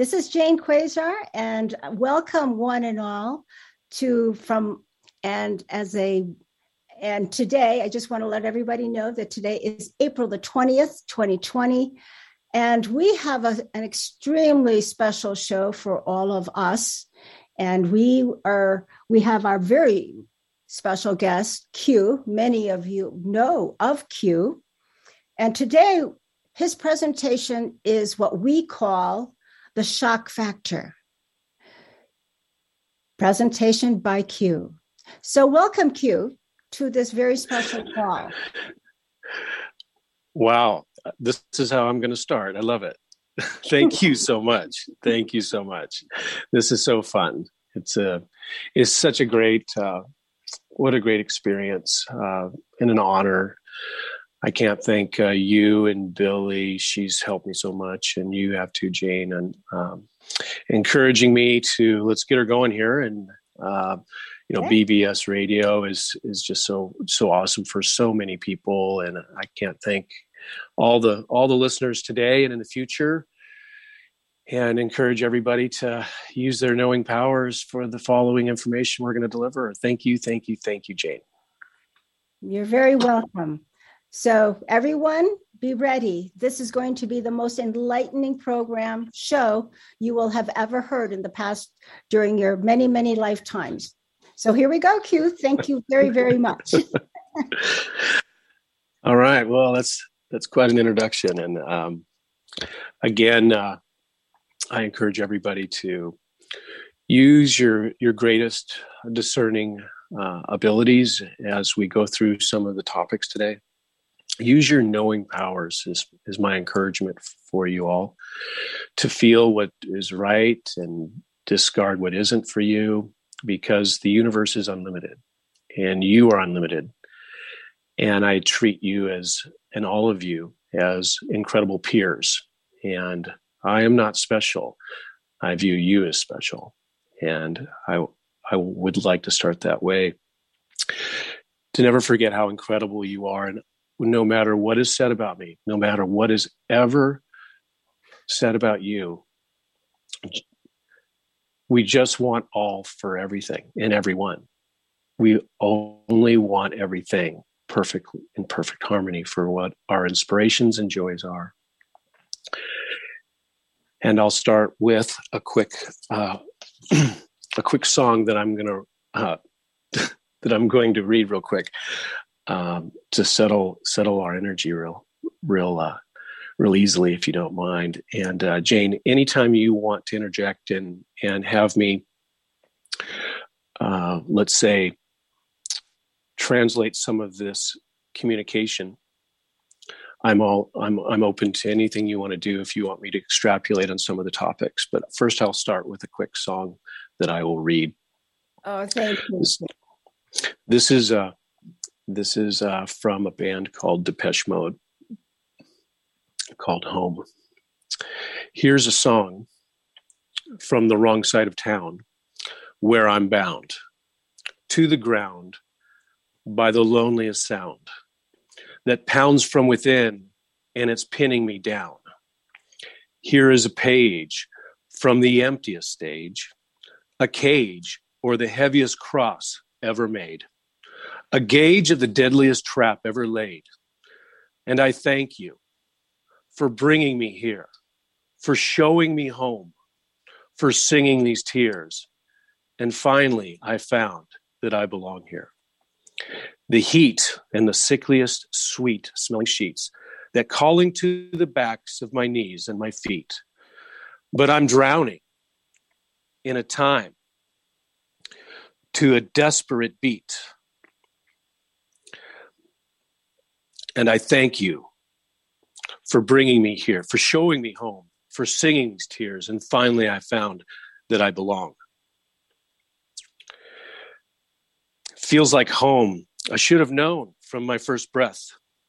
This is Jane Quasar, and welcome one and all to from and as a and today I just want to let everybody know that today is April the 20th, 2020, and we have an extremely special show for all of us, and we have our very special guest Q. Many of you know of Q, and today his presentation is what we call the shock factor. Presentation by Q. So welcome, Q, to this very special call. Wow, this is how I'm going to start. I love it. Thank you so much. Thank you so much. This is so fun. It's such a great, what a great experience and an honor. I can't thank you and Billy. She's helped me so much, and you have too, Jane, and encouraging me to let's get her going here. And BBS Radio is just so awesome for so many people, and I can't thank all the listeners today and in the future. And encourage everybody to use their knowing powers for the following information we're going to deliver. Thank you, Jane. You're very welcome. So everyone, be ready. This is going to be the most enlightening show you will have ever heard in the past during your many, many lifetimes. So here we go, Q. Thank you very, very much. All right. Well, that's quite an introduction. And again, I encourage everybody to use your greatest discerning abilities as we go through some of the topics today. Use your knowing powers is my encouragement for you all, to feel what is right and discard what isn't for you, because the universe is unlimited and you are unlimited. And I treat you and all of you as incredible peers. And I am not special. I view you as special. And I would like to start that way, to never forget how incredible you are. And no matter what is said about me, no matter what is ever said about you, we just want all for everything and everyone. We only want everything perfectly in perfect harmony for what our inspirations and joys are. And I'll start with a quick song that I'm going to read real quick. To settle our energy real easily, if you don't mind. And Jane, anytime you want to interject and have me, let's say, translate some of this communication, I'm open to anything you want to do if you want me to extrapolate on some of the topics. But first, I'll start with a quick song that I will read. Oh, thank you. This is from a band called Depeche Mode, called Home. Here's a song from the wrong side of town, where I'm bound to the ground by the loneliest sound that pounds from within, and it's pinning me down. Here is a page from the emptiest stage, a cage or the heaviest cross ever made, a gauge of the deadliest trap ever laid. And I thank you for bringing me here, for showing me home, for singing these tears. And finally, I found that I belong here. The heat and the sickliest sweet smelling sheets that calling to the backs of my knees and my feet. But I'm drowning in a time to a desperate beat. And I thank you for bringing me here, for showing me home, for singing these tears. And finally, I found that I belong. Feels like home. I should have known from my first breath.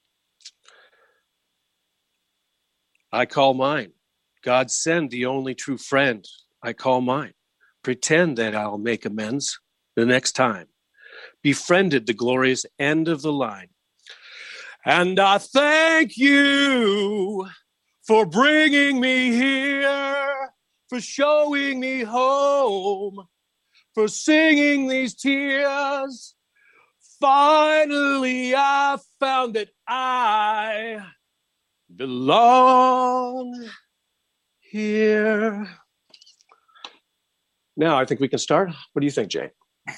I call mine. God send the only true friend. I call mine. Pretend that I'll make amends the next time. Befriended the glorious end of the line. And I thank you for bringing me here, for showing me home, for singing these tears. Finally, I found that I belong here. Now, I think we can start. What do you think, Jane?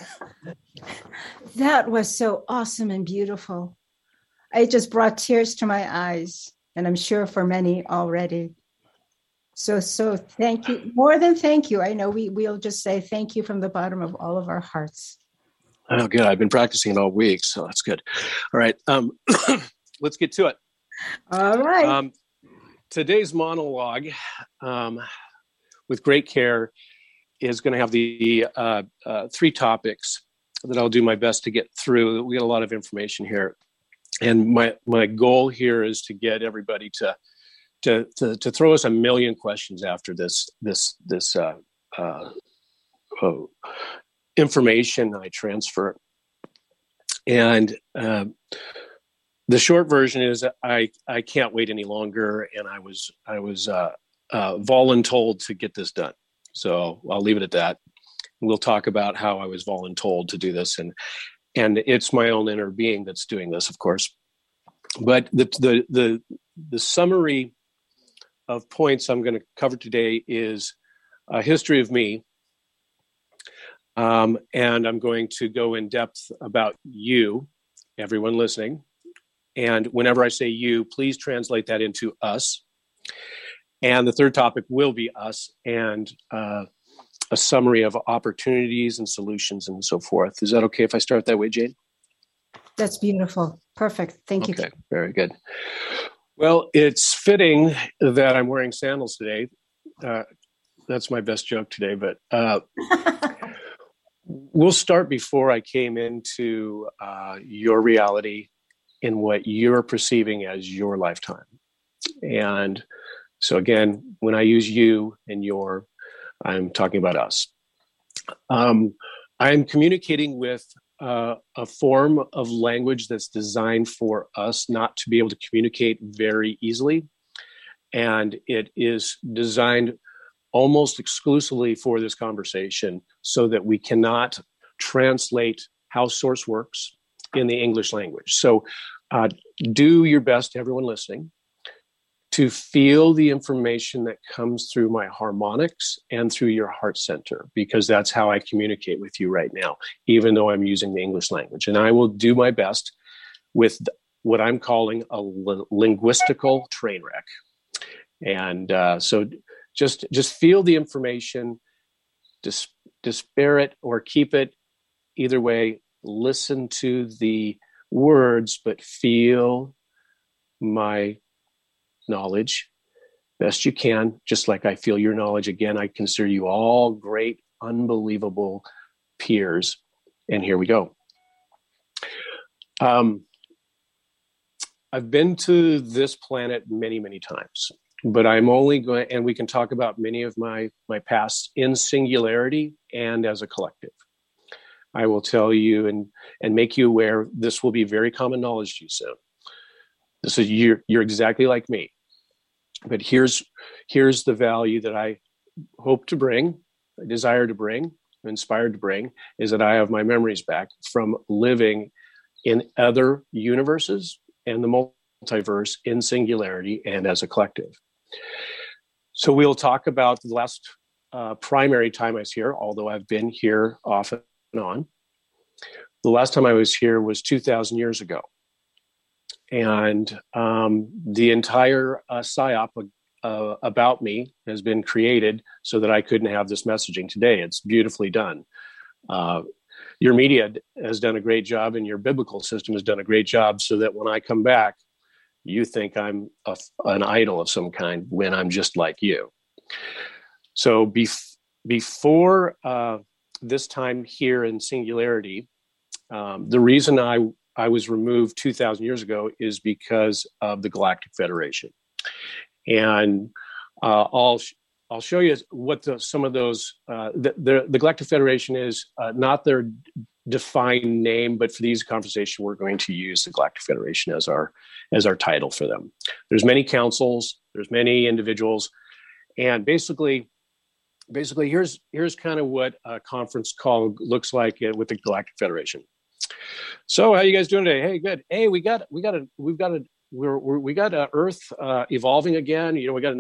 That was so awesome and beautiful. It just brought tears to my eyes, and I'm sure for many already. So thank you. More than thank you. I know we'll just say thank you from the bottom of all of our hearts. Oh, good. I've been practicing it all week, so that's good. All right. Let's get to it. All right. Today's monologue, with great care, is going to have the three topics that I'll do my best to get through. We got a lot of information here. And my goal here is to get everybody to throw us a million questions after this information I transfer. And the short version is I can't wait any longer, and I was voluntold to get this done. So I'll leave it at that. We'll talk about how I was voluntold to do this, and it's my own inner being that's doing this, of course. But the summary of points I'm going to cover today is a history of me, and I'm going to go in depth about you, everyone listening. And whenever I say you, please translate that into us. And the third topic will be us, and a summary of opportunities and solutions and so forth. Is that okay if I start that way, Jane? That's beautiful. Perfect. Thank you. Okay, very good. Well, it's fitting that I'm wearing sandals today. That's my best joke today, but we'll start before I came into your reality in what you're perceiving as your lifetime. And so again, when I use you and your, I'm talking about us. I'm communicating with a form of language that's designed for us not to be able to communicate very easily. And it is designed almost exclusively for this conversation so that we cannot translate how source works in the English language. So do your best, everyone listening, to feel the information that comes through my harmonics and through your heart center, because that's how I communicate with you right now, even though I'm using the English language. And I will do my best with what I'm calling a linguistical train wreck. And so just feel the information, despair it or keep it. Either way, listen to the words, but feel my knowledge best you can, just like I feel your knowledge. Again, I consider you all great, unbelievable peers. And here we go. I've been to this planet many, many times, but I'm only going, and we can talk about many of my past in singularity and as a collective. I will tell you and make you aware, this will be very common knowledge to you soon. This is, you're exactly like me. But here's the value that I hope to bring, I desire to bring, I'm inspired to bring, is that I have my memories back from living in other universes and the multiverse in singularity and as a collective. So we'll talk about the last primary time I was here, although I've been here off and on. The last time I was here was 2,000 years ago. And the entire psyop about me has been created so that I couldn't have this messaging today. It's beautifully done. Your media has done a great job, and your biblical system has done a great job so that when I come back, you think I'm an idol of some kind when I'm just like you. So before this time here in singularity, the reason I was removed 2,000 years ago is because of the Galactic Federation. And I'll show you what some of those, the Galactic Federation is not their defined name, but for these conversation, we're going to use the Galactic Federation as our title for them. There's many councils, there's many individuals, and basically basically, here's kind of what a conference call looks like with the Galactic Federation. So, how you guys doing today? Hey, good. Hey, we got Earth evolving again. You know, we got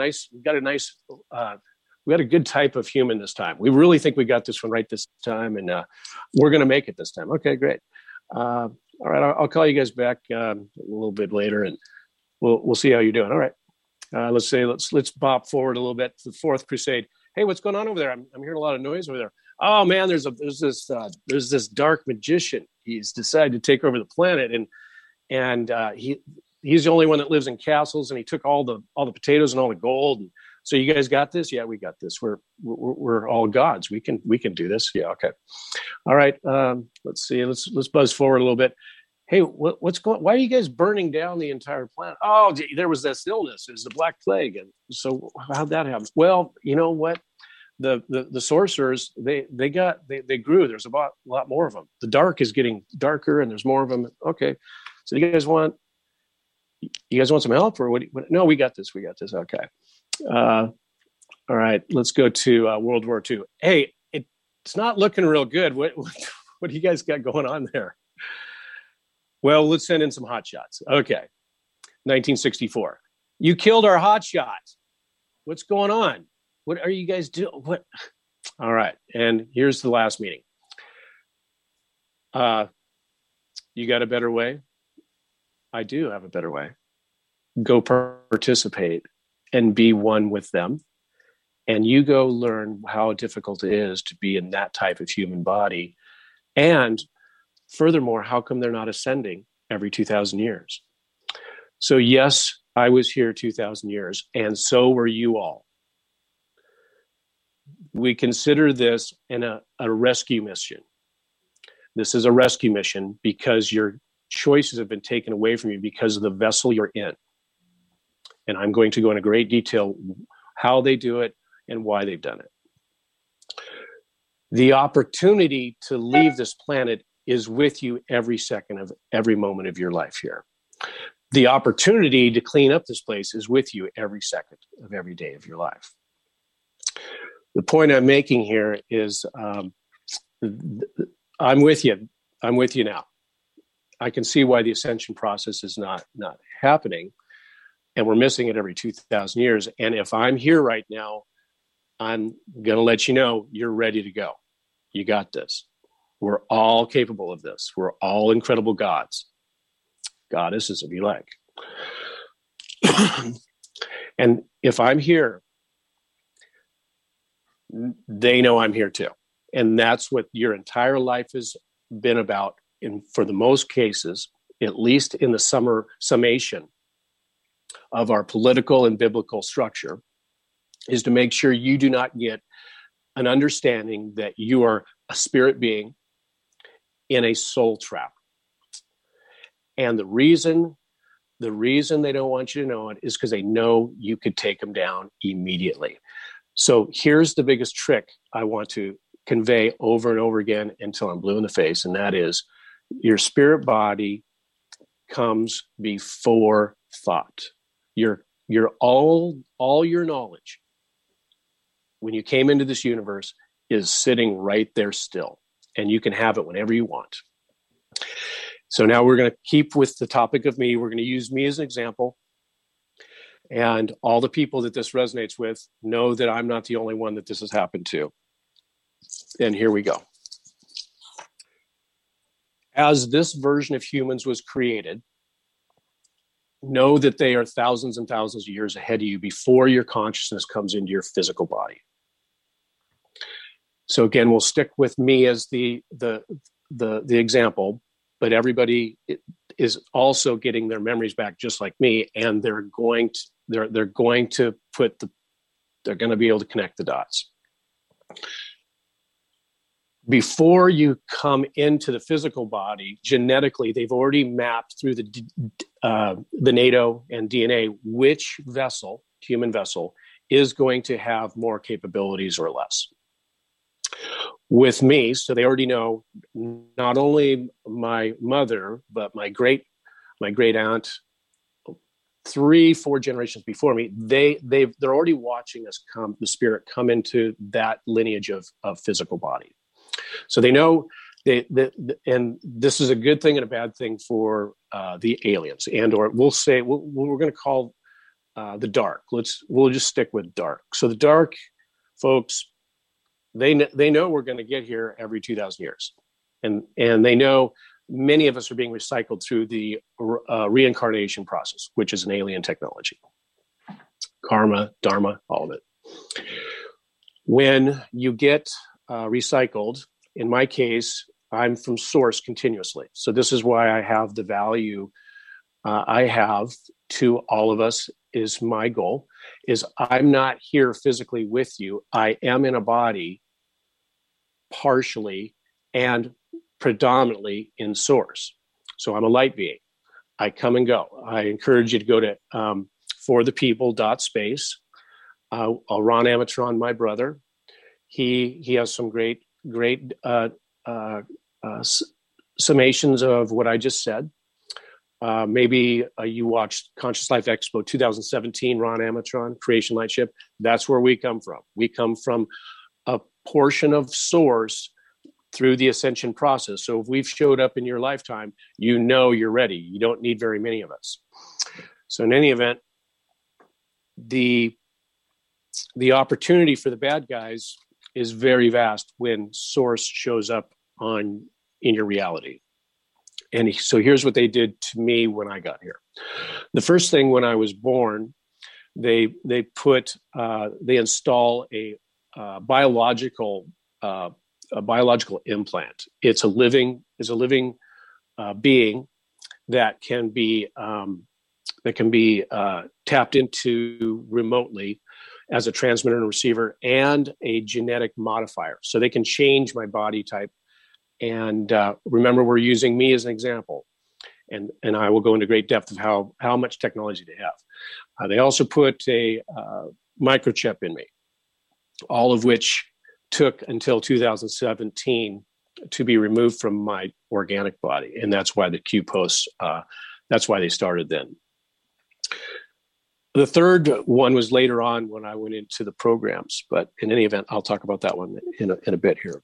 a good type of human this time. We really think we got this one right this time, and we're going to make it this time. Okay, great. All right, I'll call you guys back a little bit later, and we'll see how you're doing. All right. Let's bop forward a little bit to the Fourth Crusade. Hey, what's going on over there? I'm hearing a lot of noise over there. Oh man, there's this dark magician. He's decided to take over the planet, and he's the only one that lives in castles, and he took all the potatoes and all the gold. And so you guys got this? Yeah, we got this. We're all gods. We can do this. Yeah, okay. All right. Let's see. Let's buzz forward a little bit. Hey, what's going? Why are you guys burning down the entire planet? Oh, there was this illness. It was the Black Plague, and so how'd that happen? Well, you know what? The sorcerers they grew. There's a lot more of them. The dark is getting darker, and there's more of them. Okay, so you guys want some help, or what? No, we got this. We got this. Okay. All right. Let's go to World War II. Hey, it's not looking real good. What do you guys got going on there? Well, let's send in some hot shots. Okay. 1964. You killed our hot shots. What's going on? What are you guys doing? What? All right. And here's the last meeting. You got a better way? I do have a better way. Go participate and be one with them. And you go learn how difficult it is to be in that type of human body. And furthermore, how come they're not ascending every 2,000 years? So yes, I was here 2,000 years, and so were you all. We consider this a rescue mission. This is a rescue mission because your choices have been taken away from you because of the vessel you're in. And I'm going to go into great detail how they do it and why they've done it. The opportunity to leave this planet is with you every second of every moment of your life here. The opportunity to clean up this place is with you every second of every day of your life. The point I'm making here is I'm with you. I'm with you now. I can see why the ascension process is not happening, and we're missing it every 2,000 years. And if I'm here right now, I'm going to let you know you're ready to go. You got this. We're all capable of this. We're all incredible gods, goddesses, if you like. And if I'm here, they know I'm here too. And that's what your entire life has been about. And for the most cases, at least in the summation of our political and biblical structure, is to make sure you do not get an understanding that you are a spirit being in a soul trap. And the reason they don't want you to know it is because they know you could take them down immediately. So here's the biggest trick I want to convey over and over again until I'm blue in the face, and that is your spirit body comes before thought. Your all your knowledge when you came into this universe is sitting right there still, and you can have it whenever you want. So now we're going to keep with the topic of me. We're going to use me as an example. And all the people that this resonates with know that I'm not the only one that this has happened to. And here we go. As this version of humans was created, know that they are thousands and thousands of years ahead of you before your consciousness comes into your physical body. So again, we'll stick with me as the example, but everybody is also getting their memories back just like me, and they're going to be able to connect the dots. Before you come into the physical body, genetically, they've already mapped through the NATO and DNA which vessel, human vessel, is going to have more capabilities or less. With me, so they already know not only my mother, but my great aunt, 3-4 generations before me, they're already watching us the spirit come into that lineage of physical body. So they know and this is a good thing and a bad thing for the aliens, or we'll say we're going to call the dark. We'll just stick with dark. So the dark folks, they know we're going to get here every 2,000 years, and they know many of us are being recycled through the reincarnation process, which is an alien technology. Karma, dharma, all of it. When you get recycled, in my case, I'm from source continuously. So this is why I have the value I have to all of us. Is my goal is I'm not here physically with you. I am in a body partially and predominantly in source. So I'm a light being. I come and go. I encourage you to go to forthepeople.space. Ron Amatron, my brother, he has some great summations of what I just said. Maybe you watched Conscious Life Expo 2017, Ron Amatron, Creation Lightship. That's where we come from. We come from a portion of source through the ascension process. So if we've showed up in your lifetime, you know you're ready. You don't need very many of us. So in any event, the opportunity for the bad guys is very vast when source shows up in your reality. And so here's what they did to me when I got here. The first thing, when I was born, they install a biological implant. It's a living being that can be tapped into remotely as a transmitter and receiver, and a genetic modifier. So they can change my body type. And remember, we're using me as an example, and I will go into great depth of how much technology they have. They also put a microchip in me, all of which took until 2017 to be removed from my organic body, and that's why the Q posts. That's why they started then. The third one was later on when I went into the programs, but in any event, I'll talk about that one in a bit here.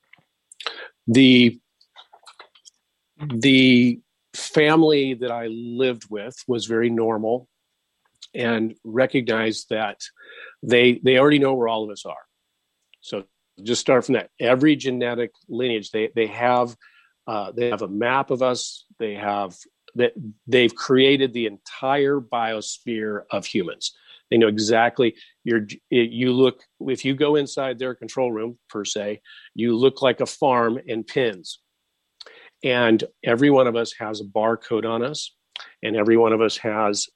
The family that I lived with was very normal and recognized that they already know where all of us are. So just start from that. Every genetic lineage, they have a map of us. They've created the entire biosphere of humans. They know exactly you look, if you go inside their control room, per se, you look like a farm in pins. And every one of us has a barcode on us, and every one of us has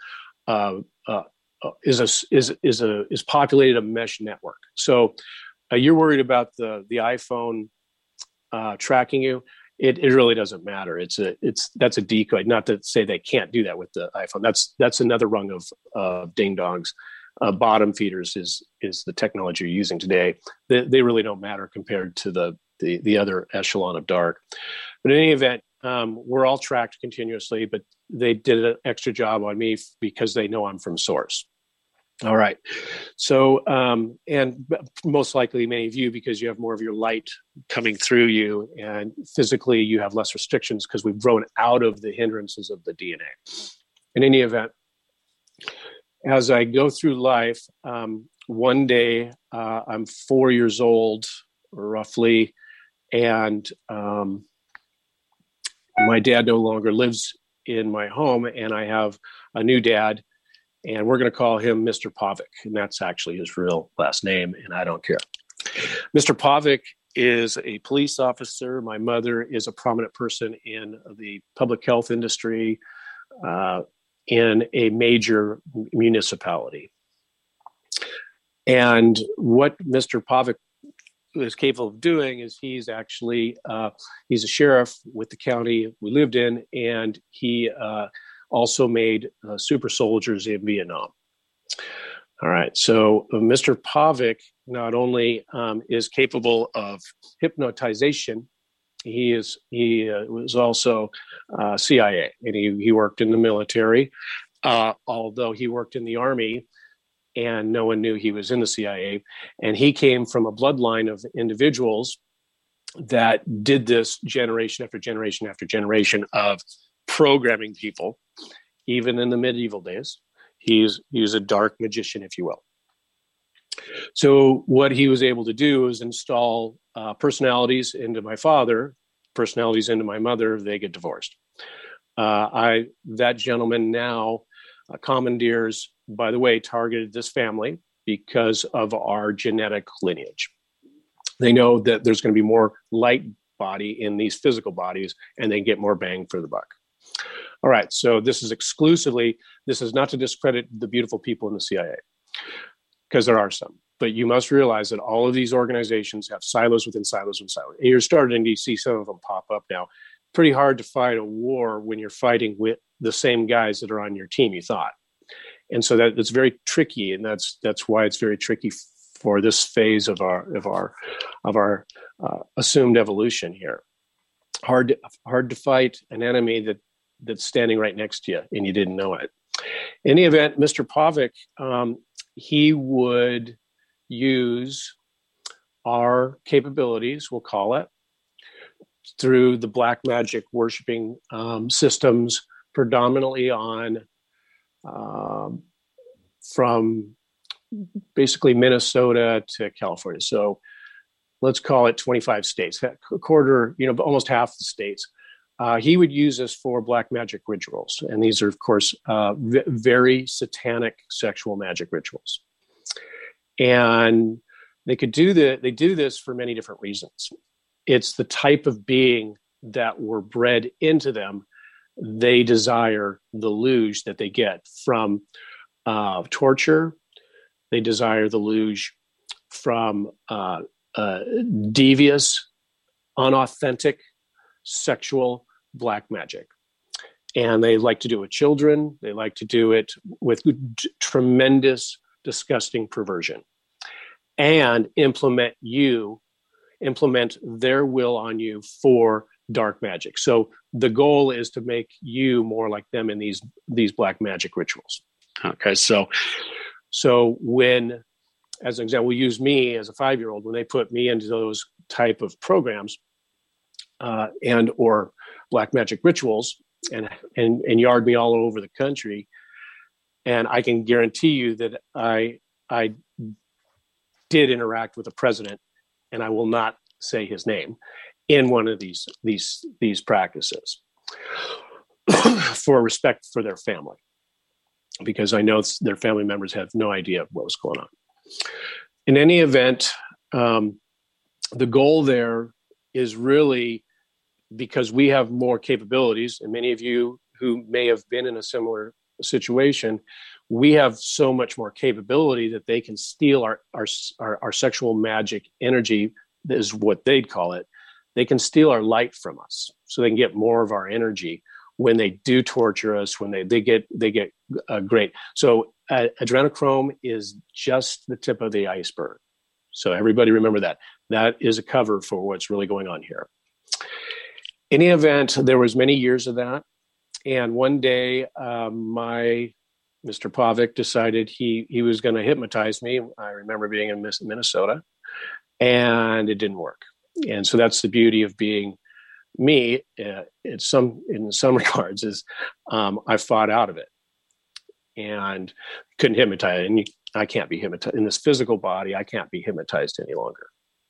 is populated a mesh network. So you're worried about the iPhone tracking you. It really doesn't matter. That's a decoy. Not to say they can't do that with the iPhone. That's another rung of ding dongs. Bottom feeders is the technology you're using today. They really don't matter compared to the other echelon of dark. But in any event, we're all tracked continuously. But they did an extra job on me because they know I'm from source. All right. So, and most likely many of you, because you have more of your light coming through you, and physically you have less restrictions because we've grown out of the hindrances of the DNA. In any event, as I go through life, one day I'm 4 years old, roughly, and my dad no longer lives in my home, and I have a new dad. And we're going to call him Mr. Pavic, and that's actually his real last name, and I don't care. Mr. Pavic is a police officer. My mother is a prominent person in the public health industry in a major municipality. And what Mr. Pavic is capable of doing is he's a sheriff with the county we lived in, and he also made super soldiers in Vietnam. All right, so Mr. Pavic not only is capable of hypnotization, he was also CIA, and he worked in the military, although he worked in the Army and no one knew he was in the CIA. And he came from a bloodline of individuals that did this generation after generation after generation of programming people, even in the medieval days. He's a dark magician, if you will. So what he was able to do is install personalities into my father, personalities into my mother. They get divorced. That gentleman now commandeers, by the way, targeted this family because of our genetic lineage. They know that there's going to be more light body in these physical bodies, and they get more bang for the buck. All right, so this is not to discredit the beautiful people in the CIA, because there are some. But you must realize that all of these organizations have silos within silos within silos. And you're starting to see some of them pop up now. Pretty hard to fight a war when you're fighting with the same guys that are on your team, you thought. And so that's very tricky, and that's why it's very tricky for this phase of our assumed evolution here. Hard to fight an enemy that's standing right next to you and you didn't know it. In the event, Mr. Pavlik, he would use our capabilities, we'll call it, through the black magic worshiping systems, predominantly on from basically Minnesota to California. So let's call it 25 states, a quarter, almost half the states. He would use this for black magic rituals. And these are, of course, very satanic sexual magic rituals. And they do this for many different reasons. It's the type of being that were bred into them. They desire the luge that they get from torture. They desire the luge from devious, unauthentic, sexual black magic. And they like to do it with children. They like to do it with tremendous, disgusting perversion, and implement their will on you for dark magic. So the goal is to make you more like them in these black magic rituals. Okay, so when, as an example, we use me as a 5-year-old, when they put me into those type of programs and or black magic rituals and yard me all over the country, and I can guarantee you that I did interact with the president, and I will not say his name, in one of these practices for respect for their family, because I know their family members have no idea what was going on. In any event, the goal there is really, because we have more capabilities, and many of you who may have been in a similar situation, we have so much more capability that they can steal our sexual magic energy, is what they'd call it. They can steal our light from us, so they can get more of our energy when they do torture us, when they get great. So adrenochrome is just the tip of the iceberg. So everybody remember that. That is a cover for what's really going on here. In any event, there was many years of that. And one day, my Mr. Pavlik decided he was going to hypnotize me. I remember being in Minnesota, and it didn't work. And so that's the beauty of being me. In some regards, is I fought out of it and couldn't hypnotize. And I can't be hypnotized in this physical body. I can't be hypnotized any longer.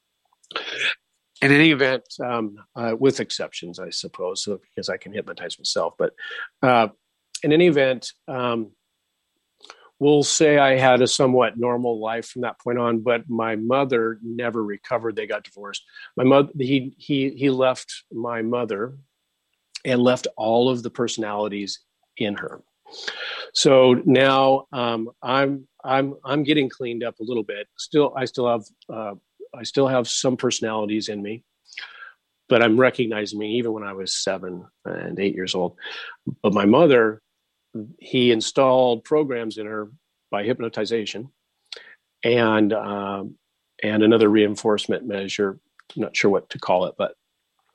In any event, with exceptions, I suppose, so because I can hypnotize myself. But in any event, we'll say I had a somewhat normal life from that point on, but my mother never recovered. They got divorced. My mother, he left my mother and left all of the personalities in her. So now I'm getting cleaned up a little bit. I still have some personalities in me, but I'm recognizing me even when I was 7 and 8 years old. But my mother, he installed programs in her by hypnotization and another reinforcement measure. I'm not sure what to call it, but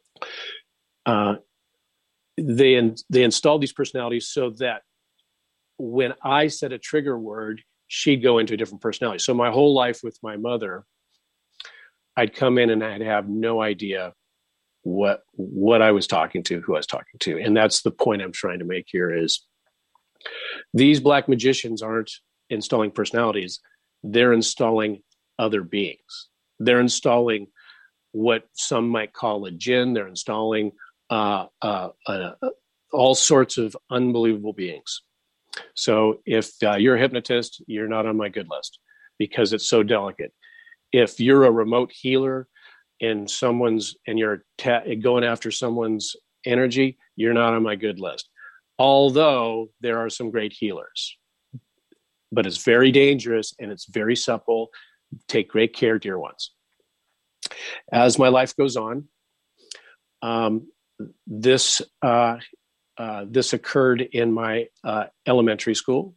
they installed these personalities so that when I said a trigger word, she'd go into a different personality. So my whole life with my mother, I'd come in and I'd have no idea what I was talking to, who I was talking to. And that's the point I'm trying to make here is these black magicians aren't installing personalities. They're installing other beings. They're installing what some might call a jinn. They're installing all sorts of unbelievable beings. So if you're a hypnotist, you're not on my good list because it's so delicate. If you're a remote healer and you're going after someone's energy, you're not on my good list. Although there are some great healers, but it's very dangerous and it's very supple. Take great care, dear ones. As my life goes on, this occurred in my elementary school.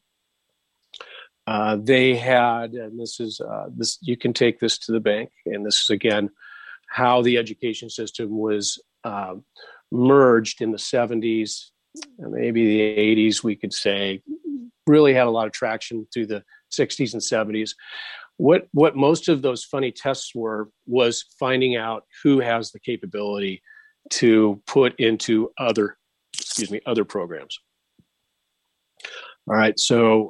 They had, and this you can take this to the bank, and this is again how the education system was merged in the 70s, maybe the 80s, we could say, really had a lot of traction through the 60s and 70s. What most of those funny tests was finding out who has the capability to put into other programs. All right, so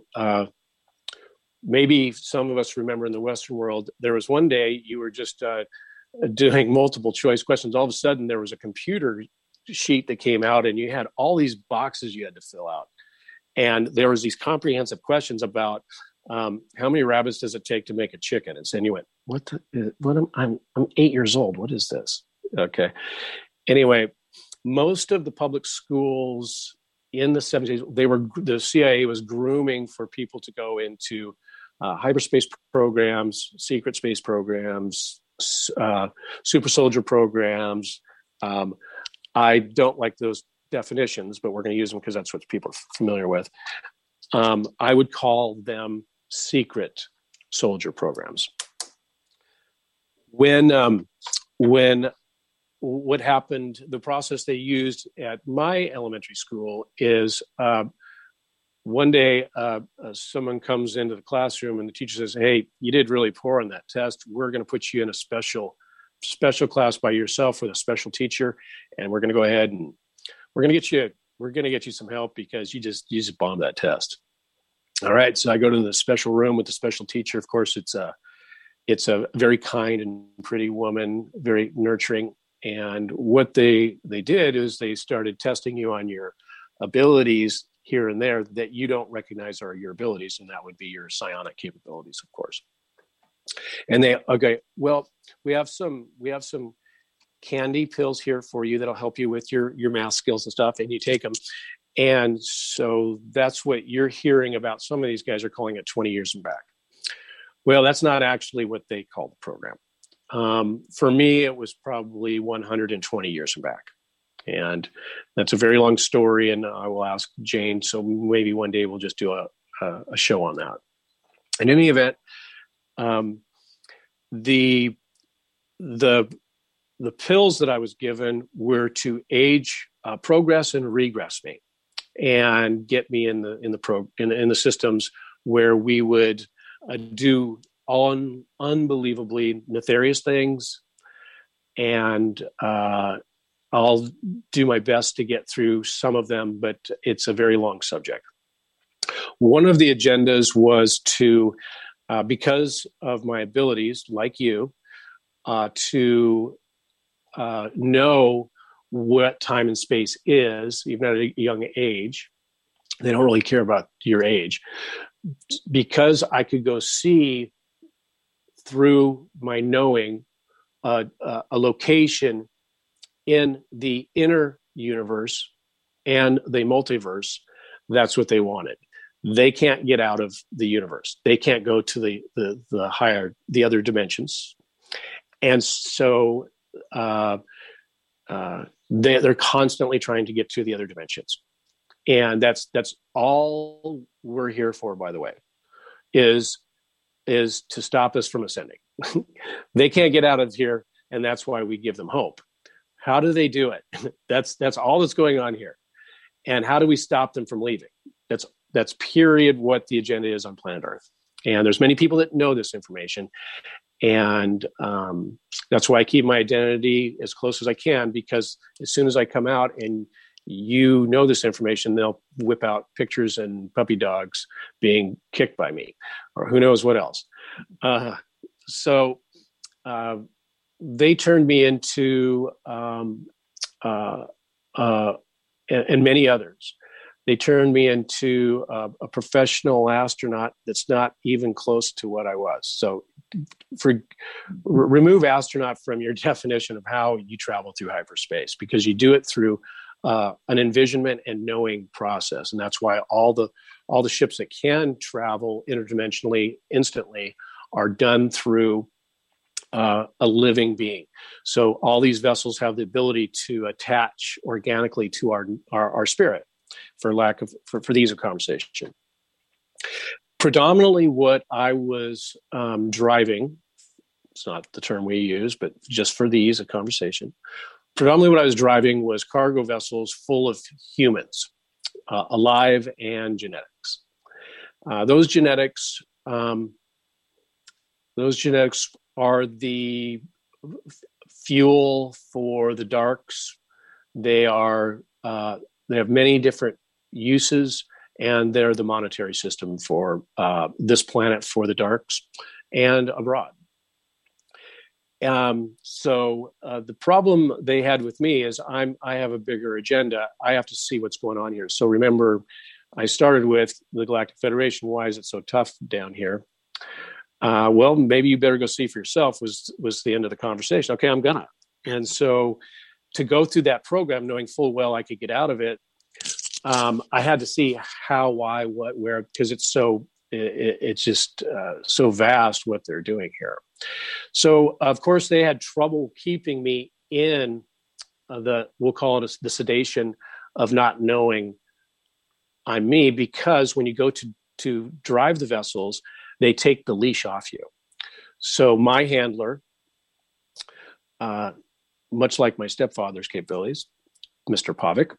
maybe some of us remember in the Western world, there was one day you were just doing multiple choice questions. All of a sudden, there was a computer sheet that came out, and you had all these boxes you had to fill out. And there was these comprehensive questions about how many rabbits does it take to make a chicken? And then you went, I'm 8 years old. What is this? Okay. Anyway, most of the public schools in the 70s, the CIA was grooming for people to go into hyperspace programs, secret space programs, super soldier programs. I don't like those definitions, but we're going to use them because that's what people are familiar with. I would call them secret soldier programs. When what happened, the process they used at my elementary school is one day someone comes into the classroom and the teacher says, "Hey, you did really poor on that test. We're going to put you in a special class by yourself with a special teacher, and we're going to go ahead and we're going to get you some help because you just bombed that test." All right, so I go to the special room with the special teacher. Of course, it's a very kind and pretty woman, very nurturing. And what they did is they started testing you on your abilities here and there that you don't recognize are your abilities, and that would be your psionic capabilities, of course. And we have some candy pills here for you that'll help you with your math skills and stuff, and you take them. And so that's what you're hearing about. Some of these guys are calling it 20 years and back. Well, that's not actually what they call the program. For me, it was probably 120 years and back. And that's a very long story, and I will ask Jane, so maybe one day we'll just do a show on that. In any event, the pills that I was given were to age, progress, and regress me, and get me in the systems where we would do unbelievably nefarious things, and I'll do my best to get through some of them, but it's a very long subject. One of the agendas was to, because of my abilities, like you, to know what time and space is, even at a young age. They don't really care about your age. Because I could go see through my knowing a location in the inner universe and the multiverse, that's what they wanted. They can't get out of the universe. They can't go to the other dimensions. And so they're constantly trying to get to the other dimensions. And that's all we're here for, by the way, is to stop us from ascending. They can't get out of here, and that's why we give them hope. How do they do it? That's all that's going on here. And how do we stop them from leaving? That's period what the agenda is on planet Earth. And there's many people that know this information. And that's why I keep my identity as close as I can, because as soon as I come out and you know this information, they'll whip out pictures and puppy dogs being kicked by me, or who knows what else. So they turned me into, and many others, they turned me into a professional astronaut that's not even close to what I was. So remove astronaut from your definition of how you travel through hyperspace, because you do it through an envisionment and knowing process. And that's why all the ships that can travel interdimensionally instantly are done through a living being. So all these vessels have the ability to attach organically to our spirit, for the ease of conversation. Predominantly what I was driving, it's not the term we use, but just for the ease of conversation, predominantly what I was driving was cargo vessels full of humans, alive and genetics. Those genetics are the fuel for the darks. They have many different uses, and they're the monetary system for this planet, for the darks, and abroad. So the problem they had with me is I have a bigger agenda. I have to see what's going on here. So remember, I started with the Galactic Federation. Why is it so tough down here? Well, maybe you better go see for yourself, was the end of the conversation. Okay, I'm gonna. And so to go through that program, knowing full well I could get out of it, I had to see how, why, what, where, because it's just so vast what they're doing here. So, of course, they had trouble keeping me in we'll call it the sedation of not knowing I'm me, because when you go to drive the vessels, they take the leash off you. So my handler, much like my stepfather's capabilities, Mr. Pavik,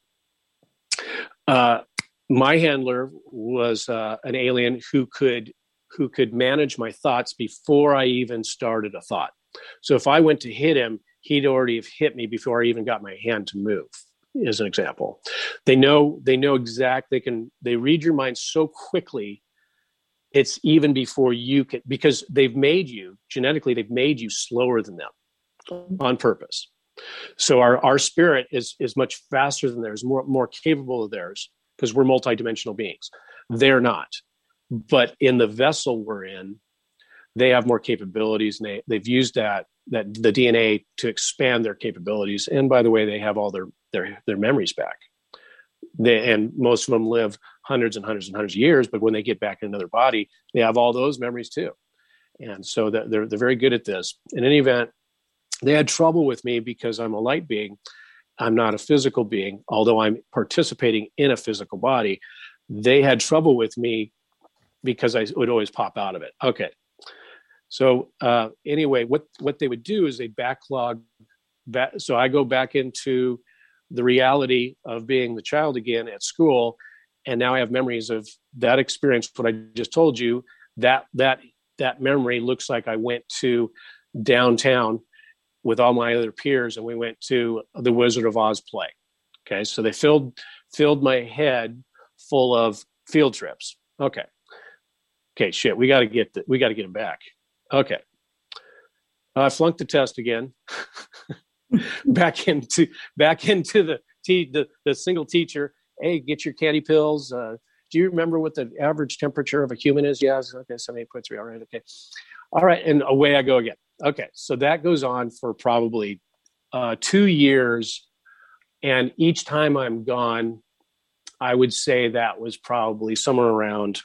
my handler was an alien who could manage my thoughts before I even started a thought. So if I went to hit him, he'd already have hit me before I even got my hand to move, as an example. They know they read your mind so quickly. It's even before you can, because they've made you slower than them on purpose. So our spirit is much faster than theirs, more capable of theirs, because we're multidimensional beings. They're not. But in the vessel we're in, they have more capabilities, and they've used the DNA to expand their capabilities. And by the way, they have all their memories back. And most of them live hundreds and hundreds and hundreds of years, but when they get back into their body, they have all those memories too. And so they're very good at this. In any event, they had trouble with me because I'm a light being. I'm not a physical being, although I'm participating in a physical body. They had trouble with me because I would always pop out of it. Okay. So anyway, what they would do is they backlog. So I go back into the reality of being the child again at school, and now I have memories of that experience. What I just told you, that memory looks like I went to downtown with all my other peers, and we went to the Wizard of Oz play. Okay, so they filled my head full of field trips. Okay, shit, we got to get them back. Okay, I flunked the test again. back into the single teacher. Hey, get your candy pills. Do you remember what the average temperature of a human is? Yes. Okay, 78.3. All right. Okay. All right, and away I go again. Okay, so that goes on for probably 2 years, and each time I'm gone, I would say that was probably somewhere around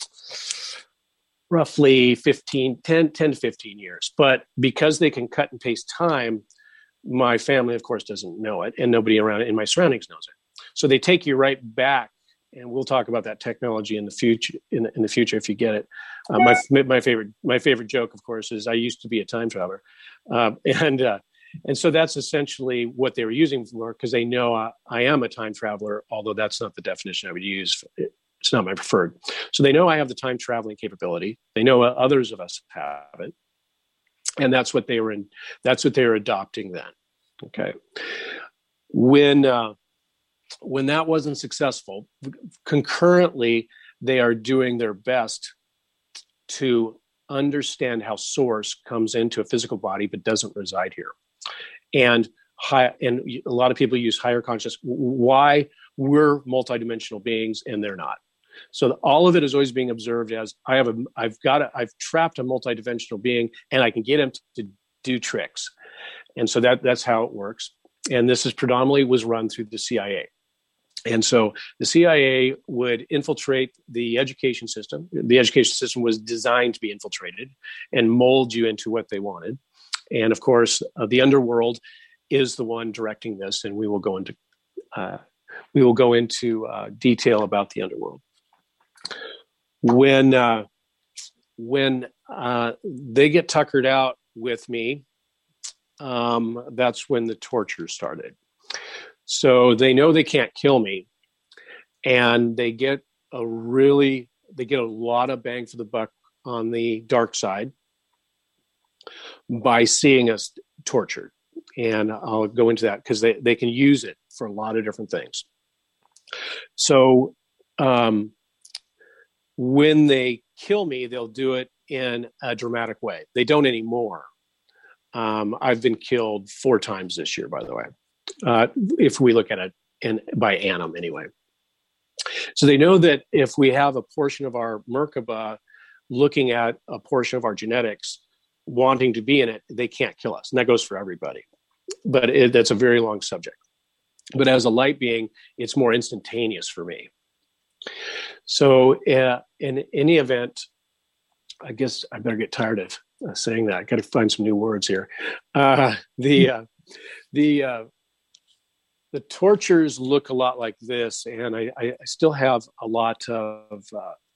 roughly 10 to 15 years. But because they can cut and paste time, my family, of course, doesn't know it, and nobody around in my surroundings knows it. So they take you right back, and we'll talk about that technology in the future. In the future, if you get it, my favorite joke, of course, is I used to be a time traveler, and so that's essentially what they were using for, because they know I am a time traveler, although that's not the definition I would use It's not my preferred. So they know I have the time traveling capability. They know others of us have it, and that's what they were in. That's what they were adopting then. Okay. When that wasn't successful, concurrently they are doing their best to understand how source comes into a physical body but doesn't reside here, and a lot of people use higher consciousness. Why we're multidimensional beings and they're not. So all of it is always being observed as I've trapped a multidimensional being and I can get him to do tricks. And so that's how it works. And this is predominantly was run through the CIA. And so the CIA would infiltrate the education system. The education system was designed to be infiltrated and mold you into what they wanted. And of course, the underworld is the one directing this. And we will go into detail about the underworld. When they get tuckered out with me, that's when the torture started. So they know they can't kill me, and they get a lot of bang for the buck on the dark side by seeing us tortured. And I'll go into that because they can use it for a lot of different things. So when they kill me, they'll do it in a dramatic way. They don't anymore. I've been killed 4 times this year, by the way, if we look at it by annum anyway. So they know that if we have a portion of our Merkaba looking at a portion of our genetics, wanting to be in it, they can't kill us. And that goes for everybody. But that's a very long subject. But as a light being, it's more instantaneous for me. So in any event, I guess I better get tired of saying that. I got to find some new words here. The tortures look a lot like this, and I still have a lot of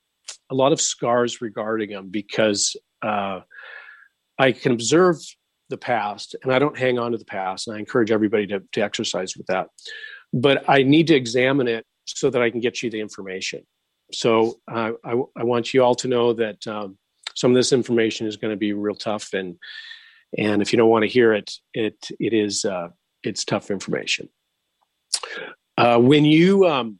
scars regarding them because I can observe the past, and I don't hang on to the past, and I encourage everybody to exercise with that. But I need to examine it so that I can get you the information. So I want you all to know that some of this information is going to be real tough, and if you don't want to hear it, it's tough information. When you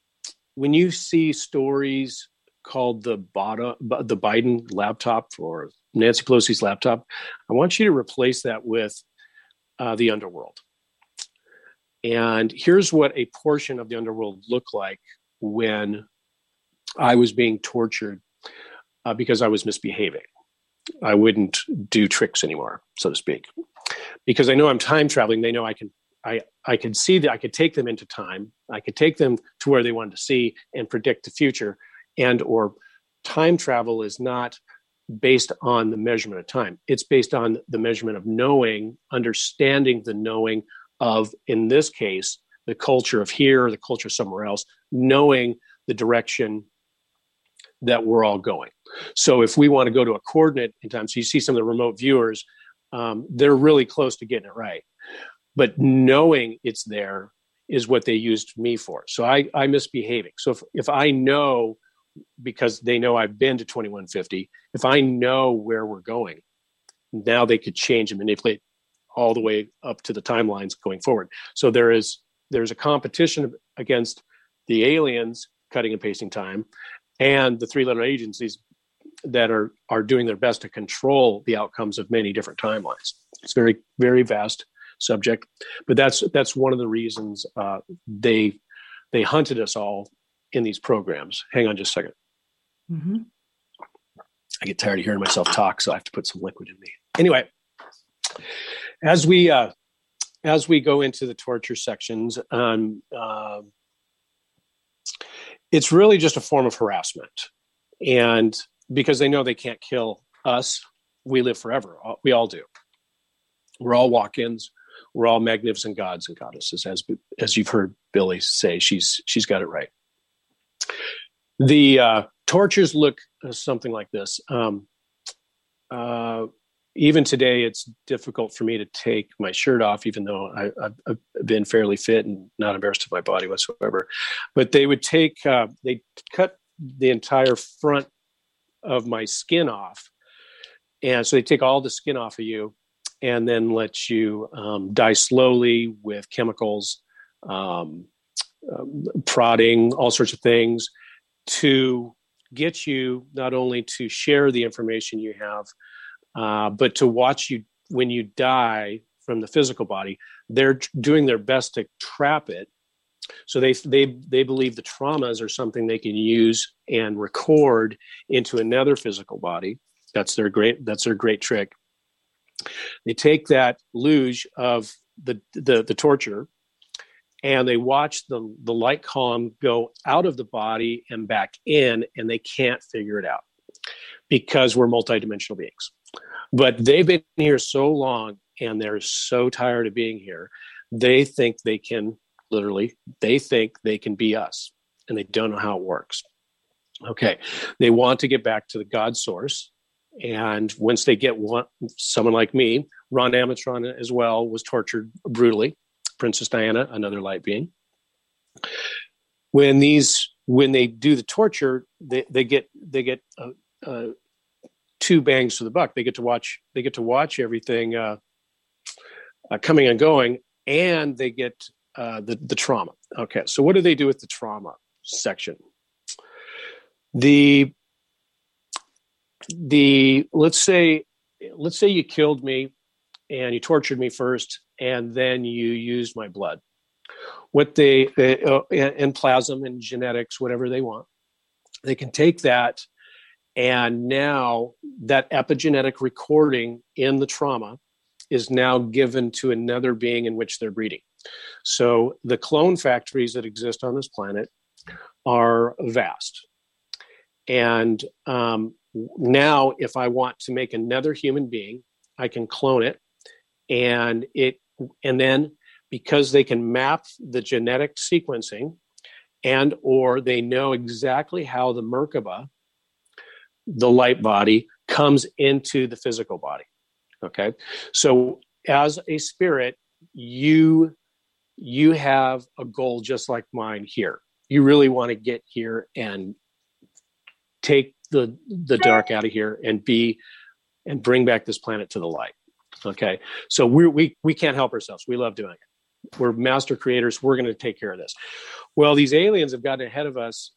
see stories called the Biden laptop or Nancy Pelosi's laptop, I want you to replace that with the underworld. And here's what a portion of the underworld looked like when I was being tortured because I was misbehaving. I wouldn't do tricks anymore, so to speak, because I know I'm time traveling. They know I can see that I could take them into time. I could take them to where they wanted to see and predict the future. And or time travel is not based on the measurement of time. It's based on the measurement of knowing, understanding the knowing of, in this case, the culture of here or the culture somewhere else, knowing the direction that we're all going. So if we want to go to a coordinate in time, so you see some of the remote viewers, they're really close to getting it right. But knowing it's there is what they used me for. So I'm misbehaving. So if I know, because they know I've been to 2150, if I know where we're going, now they could change and manipulate all the way up to the timelines going forward. So there's a competition against the aliens cutting and pasting time and the 3-letter agencies that are doing their best to control the outcomes of many different timelines. It's very, very vast subject, but that's one of the reasons they hunted us all in these programs. Hang on just a second. Mm-hmm. I get tired of hearing myself talk, so I have to put some liquid in me. Anyway, as we go into the torture sections, it's really just a form of harassment. And because they know they can't kill us, we live forever. We all do. We're all walk-ins. We're all magnificent gods and goddesses, as you've heard Billy say. She's got it right. The tortures look something like this. even today, it's difficult for me to take my shirt off, even though I've been fairly fit and not embarrassed of my body whatsoever. But they would they cut the entire front of my skin off. And so they take all the skin off of you and then let you die slowly with chemicals, prodding, all sorts of things to get you not only to share the information you have, but to watch you when you die from the physical body. They're doing their best to trap it. So they believe the traumas are something they can use and record into another physical body. That's their great trick. They take that luge of the torture, and they watch the light column go out of the body and back in, and they can't figure it out because we're multidimensional beings. But they've been here so long, and they're so tired of being here. They think they can be us, and they don't know how it works. Okay, they want to get back to the God source. And once they get someone like me, Ron Amatron as well was tortured brutally. Princess Diana, another light being. When they do the torture, they get two bangs for the buck. They get to watch everything coming and going, and they get the trauma. Okay, so what do they do with the trauma section? Let's say you killed me and you tortured me first, and then you used my blood. And plasm and genetics, whatever they want, they can take that, and now that epigenetic recording in the trauma is now given to another being in which they're breeding. So the clone factories that exist on this planet are vast. And now if I want to make another human being, I can clone it, and then because they can map the genetic sequencing, and or they know exactly how the Merkaba, the light body, comes into the physical body. Okay, so as a spirit, you have a goal just like mine here. You really want to get here and take the dark out of here and bring back this planet to the light. Okay, so we can't help ourselves. We love doing it. We're master creators. We're going to take care of this. Well, these aliens have gotten ahead of us,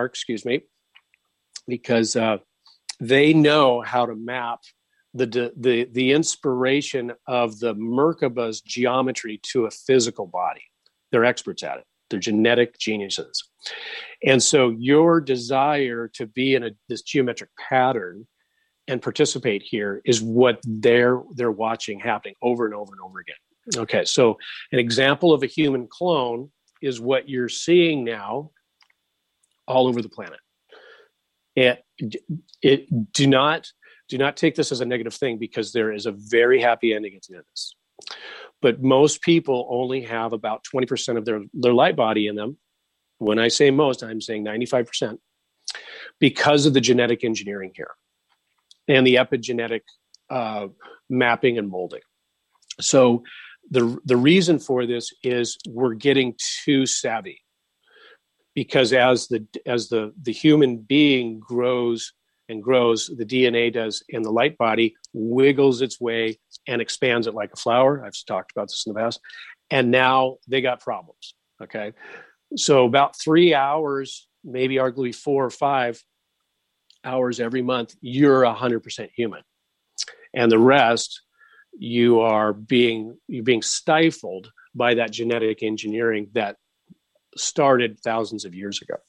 because they know how to map the inspiration of the Merkaba's geometry to a physical body. They're experts at it. They're genetic geniuses. And so your desire to be in this geometric pattern and participate here is what they're watching happening over and over and over again. Okay, so an example of a human clone is what you're seeing now all over the planet. And do not take this as a negative thing, because there is a very happy ending at the end of this. But most people only have about 20% of their light body in them. When I say most, I'm saying 95%, because of the genetic engineering here and the epigenetic mapping and molding. So the reason for this is we're getting too savvy, because as the human being grows and grows, the DNA does, and the light body wiggles its way and expands it like a flower. I've talked about this in the past. And now they got problems. Okay. So about 3 hours, maybe arguably 4 or 5 hours every month, you're 100% human. And the rest, you're being stifled by that genetic engineering that started thousands of years ago.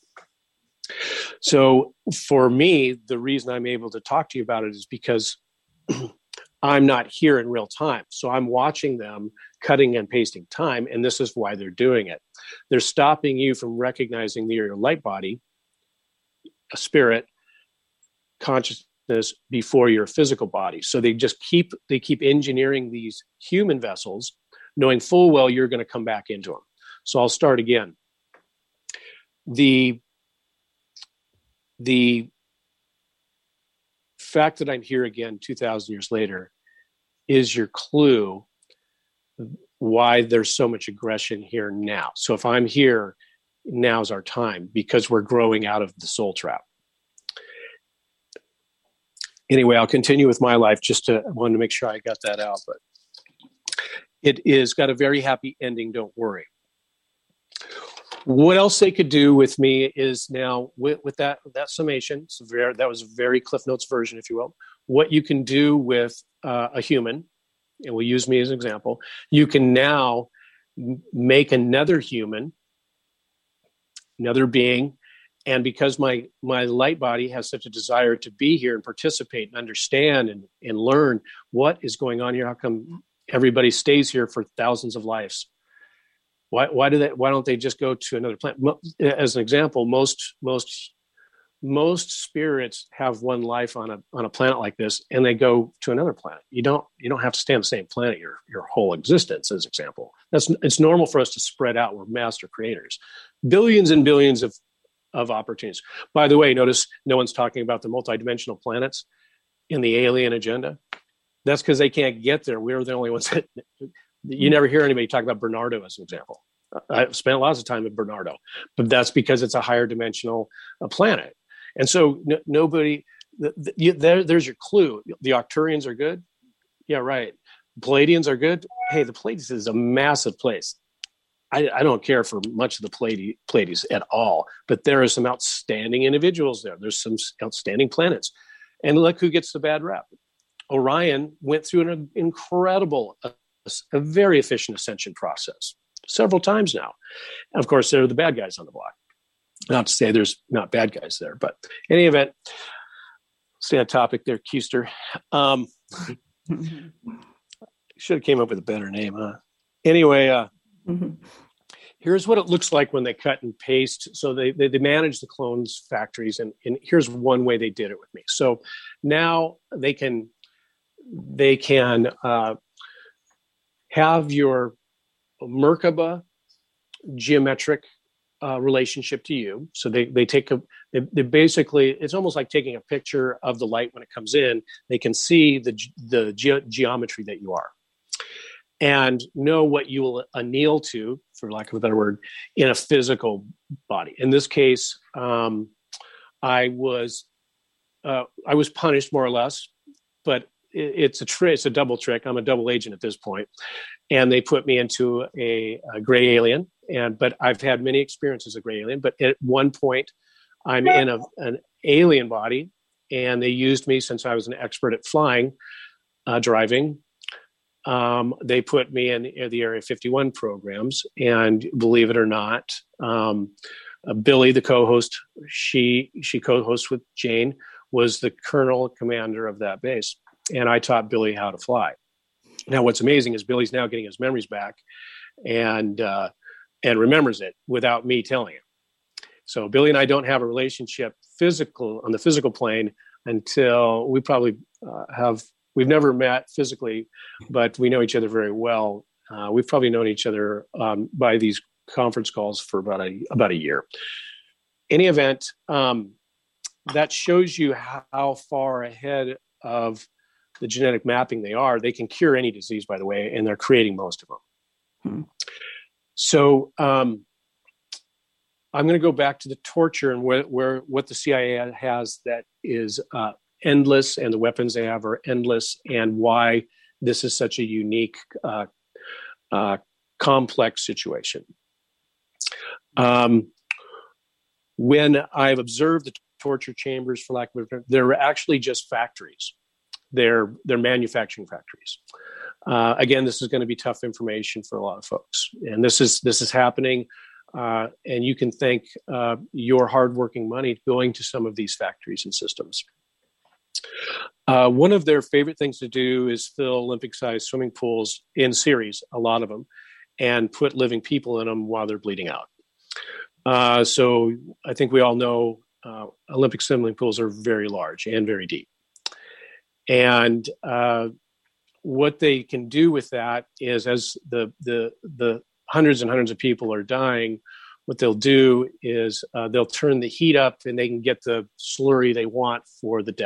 So for me, the reason I'm able to talk to you about it is because I'm not here in real time. So I'm watching them cutting and pasting time, and this is why they're doing it. They're stopping you from recognizing your light body, a spirit, consciousness before your physical body. So they keep engineering these human vessels, knowing full well you're going to come back into them. So I'll start again. The fact that I'm here again 2,000 years later is your clue why there's so much aggression here now. So if I'm here, now's our time, because we're growing out of the soul trap. Anyway, I'll continue with my life. I wanted to make sure I got that out, but it is got a very happy ending. Don't worry. What else they could do with me is now with that summation. That was a very Cliff Notes version, if you will. What you can do with a human, and we'll use me as an example. You can now make another human, another being, and because my light body has such a desire to be here and participate and understand and learn what is going on here, how come everybody stays here for thousands of lives? Why don't they just go to another planet? As an example, most spirits have one life on a planet like this, and they go to another planet. You don't have to stay on the same planet your whole existence. As an example, it's normal for us to spread out. We're master creators, billions and billions of opportunities. By the way, notice no one's talking about the multidimensional planets in the alien agenda. That's because they can't get there. We're the only ones that you never hear anybody talk about Bernardo as an example. I've spent lots of time with Bernardo, but that's because it's a higher dimensional planet. And so nobody, there's your clue. The Arcturians are good. Yeah, right. Palladians are good. Hey, the Pleiades is a massive place. I don't care for much of the Pleiades at all, but there are some outstanding individuals there. There's some outstanding planets. And look who gets the bad rap. Orion went through an incredible, a very efficient ascension process several times now. And of course, they're the bad guys on the block. Not to say there's not bad guys there, but in any event, stay on topic there, Custer. Should have came up with a better name, huh? Anyway, here's what it looks like when they cut and paste. So they manage the clones factories, and here's one way they did it with me. So now they can have your Merkaba geometric relationship to you. So they basically, it's almost like taking a picture of the light when it comes in. They can see the geometry that you are and know what you will anneal to, for lack of a better word, in a physical body. In this case, I was punished more or less, but it's a double trick. I'm a double agent at this point, and they put me into a gray alien. But I've had many experiences of gray alien. But at one point, I'm in an alien body, and they used me since I was an expert at flying, driving. They put me in the Area 51 programs, and believe it or not, Billy, the co-host, she co-hosts with Jane, was the colonel commander of that base, and I taught Billy how to fly. Now, what's amazing is Billy's now getting his memories back, and remembers it without me telling him. So Billy and I don't have a relationship on the physical plane until we probably we've never met physically, but we know each other very well. We've probably known each other by these conference calls for about a year. Any event, that shows you how far ahead of the genetic mapping they are. They can cure any disease, by the way, and they're creating most of them. So I'm going to go back to the torture and what the CIA has that is endless, and the weapons they have are endless, and why this is such a unique, complex situation. When I've observed the torture chambers, for lack of a better term, they're actually just factories. They're manufacturing factories. Again, this is going to be tough information for a lot of folks, and this is happening. And you can thank your hardworking money going to some of these factories and systems. One of their favorite things to do is fill Olympic-sized swimming pools in series, a lot of them, and put living people in them while they're bleeding out. So I think we all know Olympic swimming pools are very large and very deep. And what they can do with that is, as the hundreds and hundreds of people are dying, what they'll do is they'll turn the heat up, and they can get the slurry they want for the death.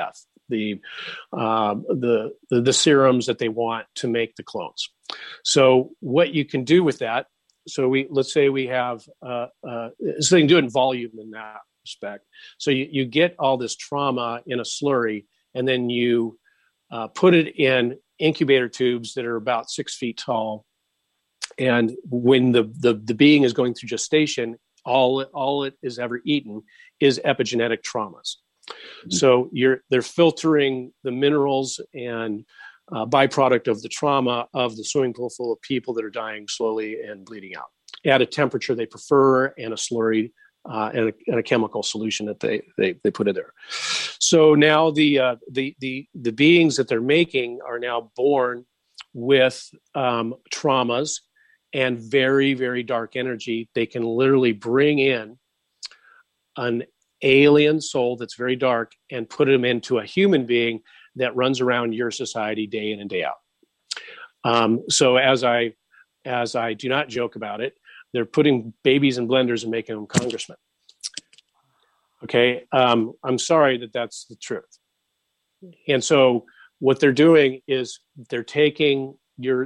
the serums that they want to make the clones. So what you can do with that, let's say we have, so they can do it in volume in that respect. So you get all this trauma in a slurry, and then you put it in incubator tubes that are about 6 feet tall. And when the being is going through gestation, all it is ever eaten is epigenetic traumas. So they're filtering the minerals and byproduct of the trauma of the swimming pool full of people that are dying slowly and bleeding out at a temperature they prefer, and a slurry and a chemical solution that they put in there. So now the beings that they're making are now born with traumas and very, very dark energy. They can literally bring in an alien soul that's very dark and put them into a human being that runs around your society day in and day out. So as I do not joke about it, they're putting babies in blenders and making them congressmen. Okay, I'm sorry that that's the truth. And so what they're doing is they're taking your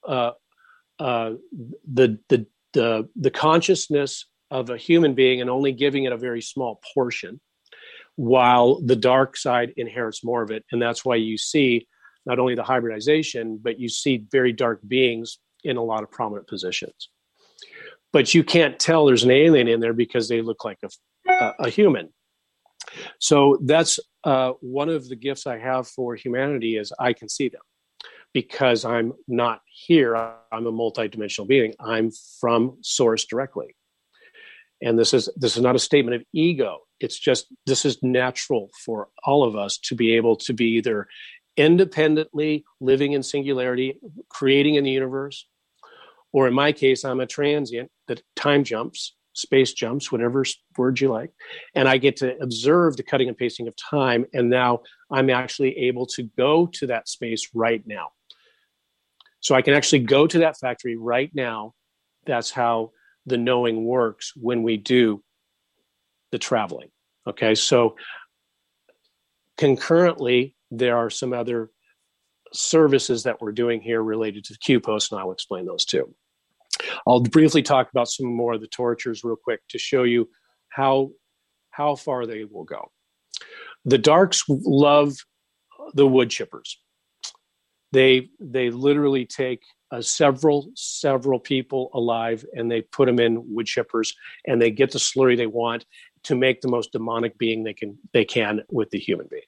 the consciousness of a human being and only giving it a very small portion, while the dark side inherits more of it. And that's why you see not only the hybridization, but you see very dark beings in a lot of prominent positions. But you can't tell there's an alien in there because they look like a human. So that's one of the gifts I have for humanity, is I can see them because I'm not here. I'm a multidimensional being. I'm from source directly. And this is not a statement of ego. It's just, this is natural for all of us to be able to be either independently living in singularity, creating in the universe, or in my case, I'm a transient that time jumps, space jumps, whatever word you like. And I get to observe the cutting and pasting of time. And now I'm actually able to go to that space right now. So I can actually go to that factory right now. That's how the knowing works when we do the traveling. Okay, so concurrently, there are some other services that we're doing here related to the Q-Post, and I'll explain those too. I'll briefly talk about some more of the tortures real quick to show you how far they will go. The darks love the wood chippers. They literally take several people alive, and they put them in wood chippers, and they get the slurry they want to make the most demonic being they can with the human being.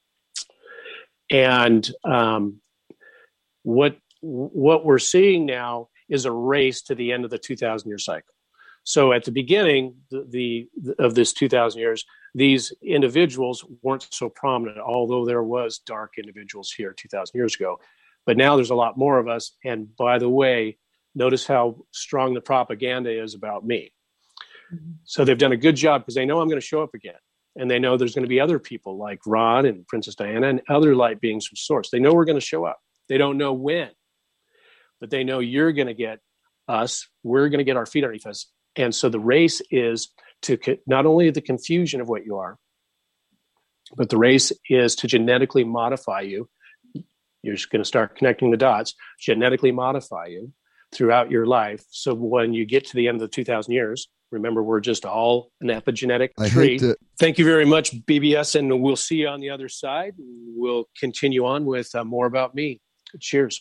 And what we're seeing now is a race to the end of the 2,000-year cycle. So at the beginning of this 2,000 years, these individuals weren't so prominent, although there was dark individuals here 2,000 years ago. But now there's a lot more of us. And by the way, notice how strong the propaganda is about me. Mm-hmm. So they've done a good job because they know I'm going to show up again. And they know there's going to be other people like Ron and Princess Diana and other light beings from Source. They know we're going to show up. They don't know when, but they know you're going to get us. We're going to get our feet underneath us. And so the race is to not only the confusion of what you are, but the race is to genetically modify you. You're just going to start connecting the dots, genetically modify you throughout your life. So when you get to the end of the 2,000 years, remember, we're just all an epigenetic tree. Thank you very much, BBS, and we'll see you on the other side. We'll continue on with more about me. Cheers.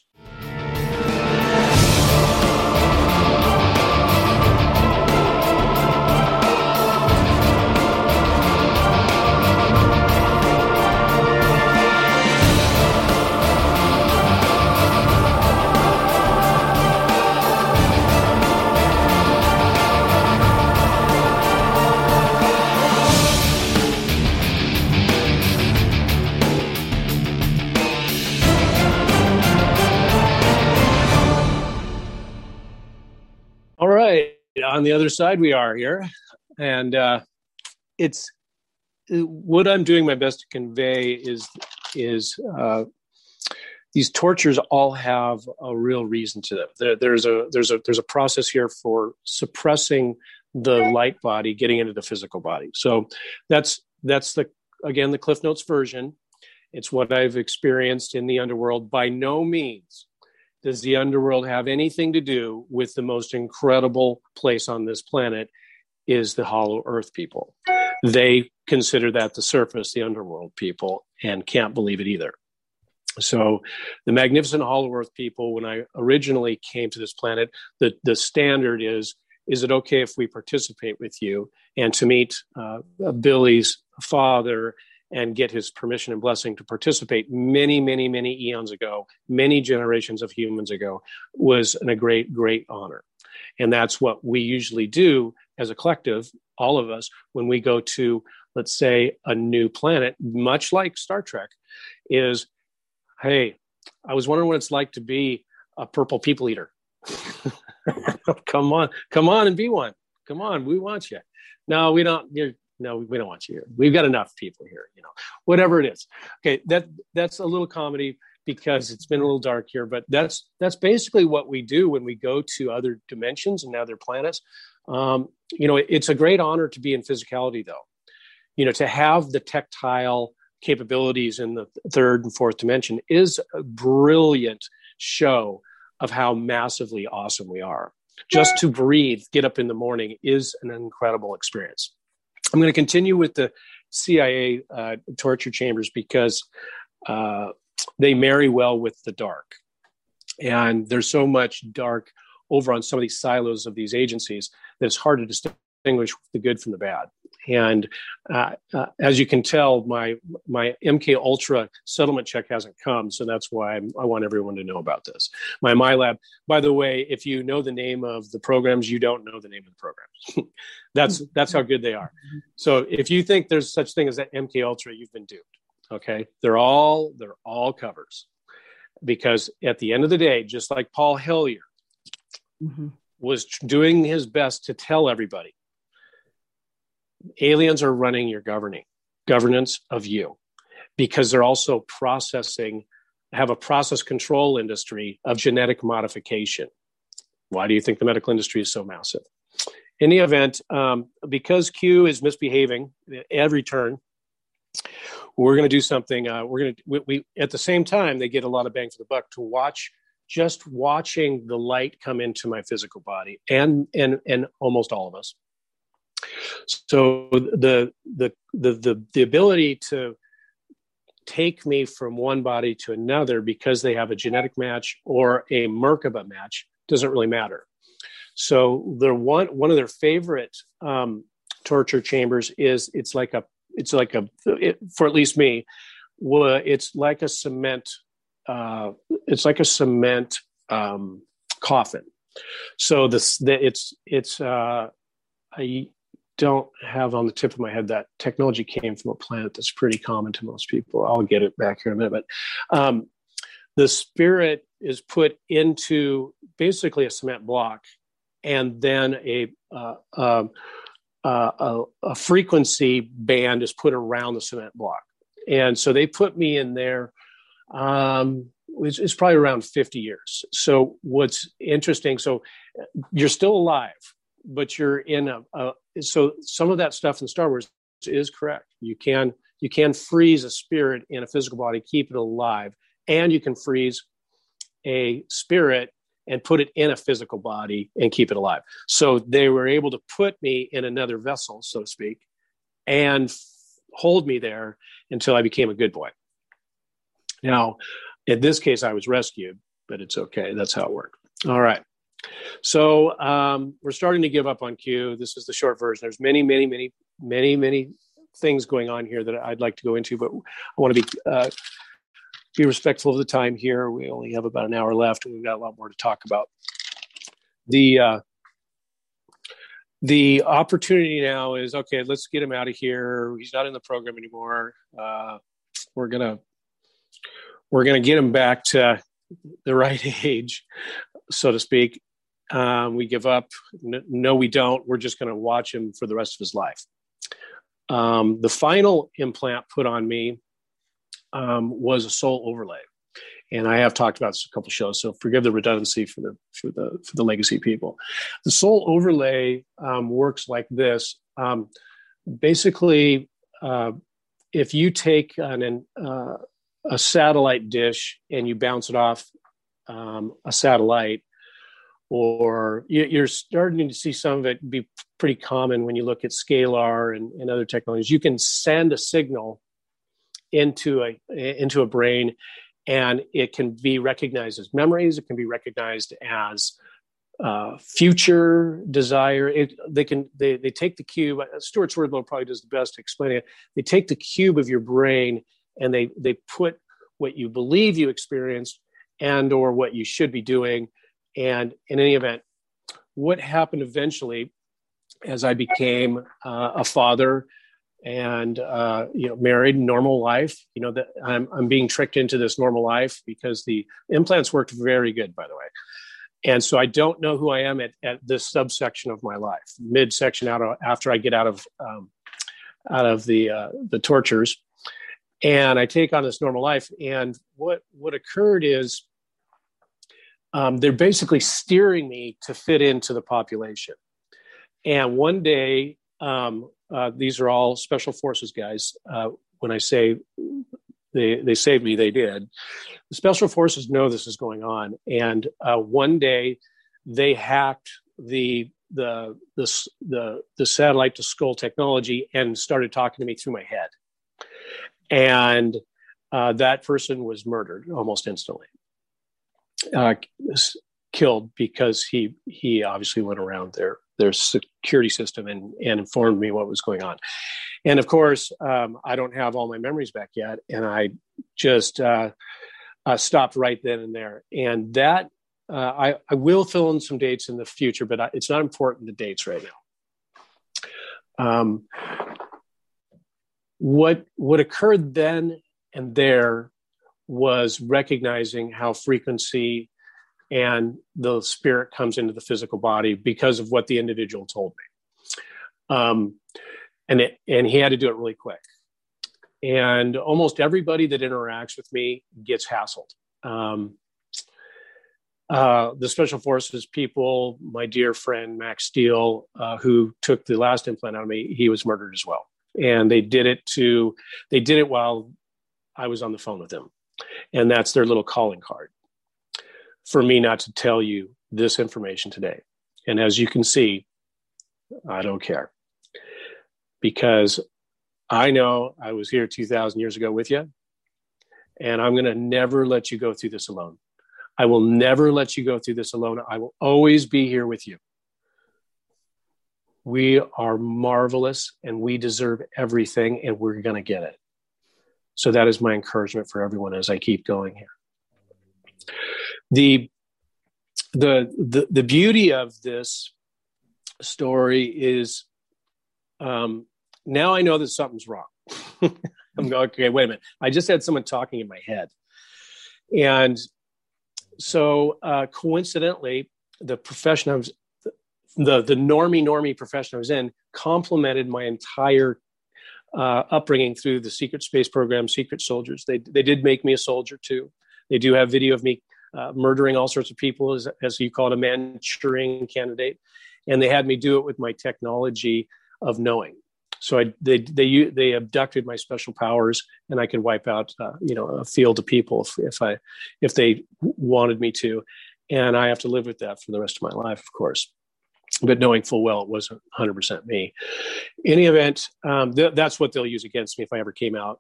All right, on the other side we are here, and it's what I'm doing my best to convey is these tortures all have a real reason to them. There's a process here for suppressing the light body getting into the physical body. So that's the Cliff Notes version, It's what I've experienced in the underworld. By no means does the underworld have anything to do with the most incredible place on this planet, is the Hollow Earth people. They consider that the surface, the underworld people, and can't believe it either. So the magnificent Hollow Earth people, when I originally came to this planet, the standard is it okay if we participate with you? And to meet Billy's father and get his permission and blessing to participate many, many, many eons ago, many generations of humans ago, was a great, great honor. And that's what we usually do as a collective, all of us, when we go to, let's say, a new planet, much like Star Trek, is, hey, I was wondering what it's like to be a purple people eater. Come on and be one. Come on, we want you. No, we don't. No, we don't want you here. We've got enough people here, whatever it is. Okay, that's a little comedy because it's been a little dark here, but that's basically what we do when we go to other dimensions and other planets. It's a great honor to be in physicality, though. To have the tactile capabilities in the third and fourth dimension is a brilliant show of how massively awesome we are. Just to breathe, get up in the morning is an incredible experience. I'm going to continue with the CIA torture chambers because they marry well with the dark. And there's so much dark over on some of these silos of these agencies that it's hard to distinguish the good from the bad. And as you can tell, my MK Ultra settlement check hasn't come, so that's why I want everyone to know about this. My MyLab, by the way, if you know the name of the programs, you don't know the name of the programs. That's how good they are. So if you think there's such thing as that MK Ultra, you've been duped. Okay, they're all covers, because at the end of the day, just like Paul Hellyer was doing his best to tell everybody, aliens are running your governance of you, because they're also have a process control industry of genetic modification. Why do you think the medical industry is so massive? In the event, because Q is misbehaving at every turn, we're going to do something. We at the same time, they get a lot of bang for the buck to watching the light come into my physical body and almost all of us. So the ability to take me from one body to another because they have a genetic match or a Merkaba match doesn't really matter. So one of their favorite torture chambers is for at least me, it's like a cement coffin. So I don't have on the tip of my head that technology came from a planet that's pretty common to most people. I'll get it back here in a minute. But the spirit is put into basically a cement block, and then a frequency band is put around the cement block. And so they put me in there. It's probably around 50 years. So what's interesting, so you're still alive, but you're in so some of that stuff in Star Wars is correct. You can freeze a spirit in a physical body, keep it alive, and you can freeze a spirit and put it in a physical body and keep it alive. So they were able to put me in another vessel, so to speak, and hold me there until I became a good boy. Now, in this case, I was rescued, but it's okay. That's how it worked. All right. So we're starting to give up on Q. This is the short version. There's many, many, many, many, many things going on here that I'd like to go into, but I want to be respectful of the time here. We only have about an hour left, and we've got a lot more to talk about. The opportunity now is, okay, let's get him out of here. He's not in the program anymore. We're gonna get him back to the right age, so to speak. We give up. No, we don't. We're just going to watch him for the rest of his life. The final implant put on me was a soul overlay, and I have talked about this a couple of shows, so forgive the redundancy for the legacy people. The soul overlay works like this. Basically, if you take a satellite dish and you bounce it off a satellite, or you're starting to see some of it be pretty common when you look at scalar and other technologies. You can send a signal into a brain, and it can be recognized as memories. It can be recognized as future desire. They take the cube. Stuart Swerdlow probably does the best to explain it. They take the cube of your brain and they put what you believe you experienced and or what you should be doing. And in any event, what happened eventually, as I became a father and married, normal life, that I'm being tricked into this normal life because the implants worked very good, by the way. And so I don't know who I am at this subsection of my life, midsection after I get out of the tortures, and I take on this normal life. And what occurred is they're basically steering me to fit into the population. And one day, these are all special forces guys. When I say they saved me, they did. The special forces know this is going on, and one day they hacked the satellite to skull technology and started talking to me through my head, and that person was murdered almost instantly, killed because he obviously went around their security system and informed me what was going on. And of course, I don't have all my memories back yet. And I just stopped right then and there. And that I will fill in some dates in the future, but it's not important, the dates right now. What occurred then and there was recognizing how frequency and the spirit comes into the physical body because of what the individual told me. And he had to do it really quick. And almost everybody that interacts with me gets hassled. The Special Forces people, my dear friend, Max Steele, who took the last implant out of me, he was murdered as well. And they did it while I was on the phone with them. And that's their little calling card for me not to tell you this information today. And as you can see, I don't care, because I know I was here 2,000 years ago with you, and I'm going to never let you go through this alone. I will never let you go through this alone. I will always be here with you. We are marvelous, and we deserve everything, and we're going to get it. So that is my encouragement for everyone as I keep going here. The beauty of this story is now I know that something's wrong. I'm going, okay, wait a minute. I just had someone talking in my head. And so coincidentally, the profession I was, the normie profession I was in complemented my entire upbringing through the secret space program, Secret Soldiers. They did make me a soldier too. They do have video of me murdering all sorts of people, as you call it, a Manchurian candidate. And they had me do it with my technology of knowing. So they abducted my special powers, and I could wipe out a field of people if they wanted me to, and I have to live with that for the rest of my life, of course. But knowing full well it wasn't 100% me. In any event, that's what they'll use against me if I ever came out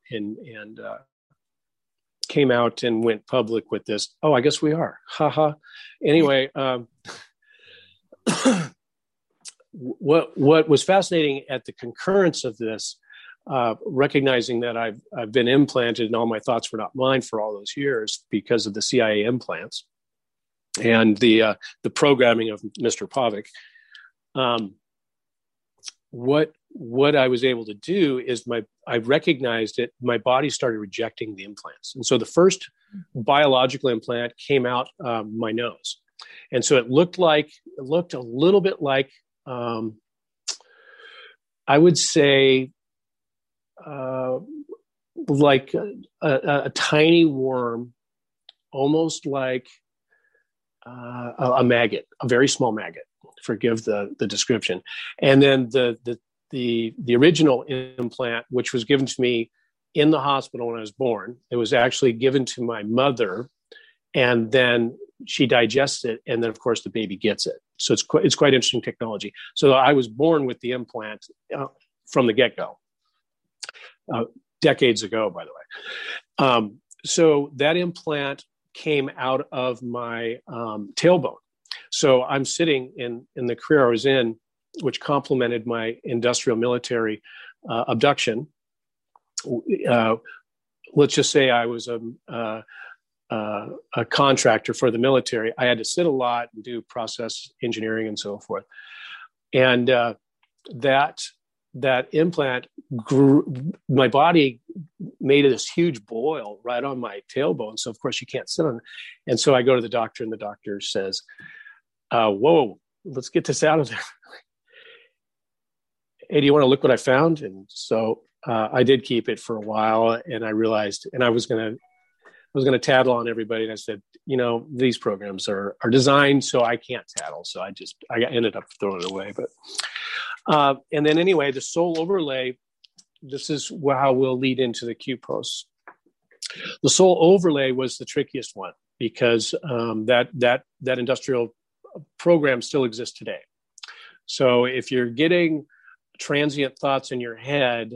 and went public with this. Oh, I guess we are. Haha. Anyway. What was fascinating at the concurrence of this, recognizing that I've been implanted and all my thoughts were not mine for all those years because of the CIA implants and the programming of Mr. Pavlik. What I was able to do is I recognized it. My body started rejecting the implants, and so the first biological implant came out my nose, and so it looked a little bit like. I would say like a tiny worm, almost like a maggot, a very small maggot. Forgive the description. And then the original implant, which was given to me in the hospital when I was born. It was actually given to my mother, and then she digests it, and then of course the baby gets it. So it's quite interesting technology. So I was born with the implant from the get-go, decades ago, by the way. So that implant came out of my tailbone. So I'm sitting in the career I was in, which complemented my industrial military abduction. Let's just say I was a contractor for the military. I had to sit a lot and do process engineering and so forth. And that implant grew, my body made this huge boil right on my tailbone. So of course you can't sit on it. And so I go to the doctor, and the doctor says, whoa, let's get this out of there. Hey, do you want to look what I found? And so I did keep it for a while, and I realized, and I was going to tattle on everybody. And I said, these programs are designed so I can't tattle. So I ended up throwing it away. But and then anyway, the soul overlay, this is how we'll lead into the Q posts. The soul overlay was the trickiest one, because that industrial program still exists today. So if you're getting transient thoughts in your head,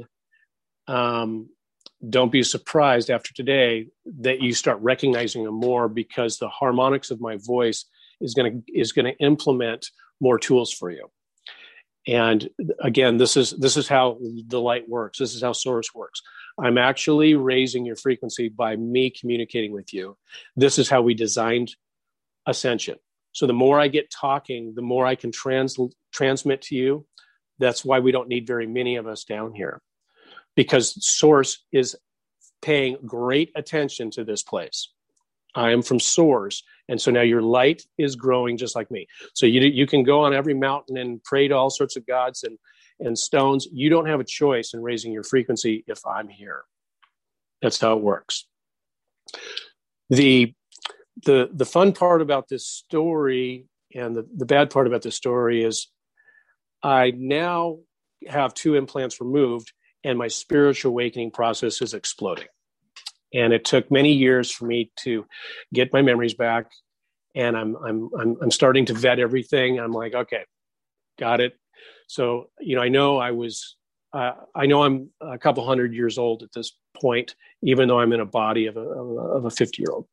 don't be surprised after today that you start recognizing them more, because the harmonics of my voice is going to implement more tools for you. And again, this is how the light works. This is how Source works. I'm actually raising your frequency by me communicating with you. This is how we designed Ascension. So the more I get talking, the more I can transmit to you. That's why we don't need very many of us down here, because Source is paying great attention to this place. I am from Source, and so now your light is growing just like me. So you can go on every mountain and pray to all sorts of gods and stones. You don't have a choice in raising your frequency if I'm here. That's how it works. The fun part about this story, and the bad part about this story, is I now have 2 implants removed, and my spiritual awakening process is exploding. And it took many years for me to get my memories back. And I'm starting to vet everything. I'm like, okay, got it. So, I know I know I'm a couple 100 years old at this point, even though I'm in a body of a 50-year-old.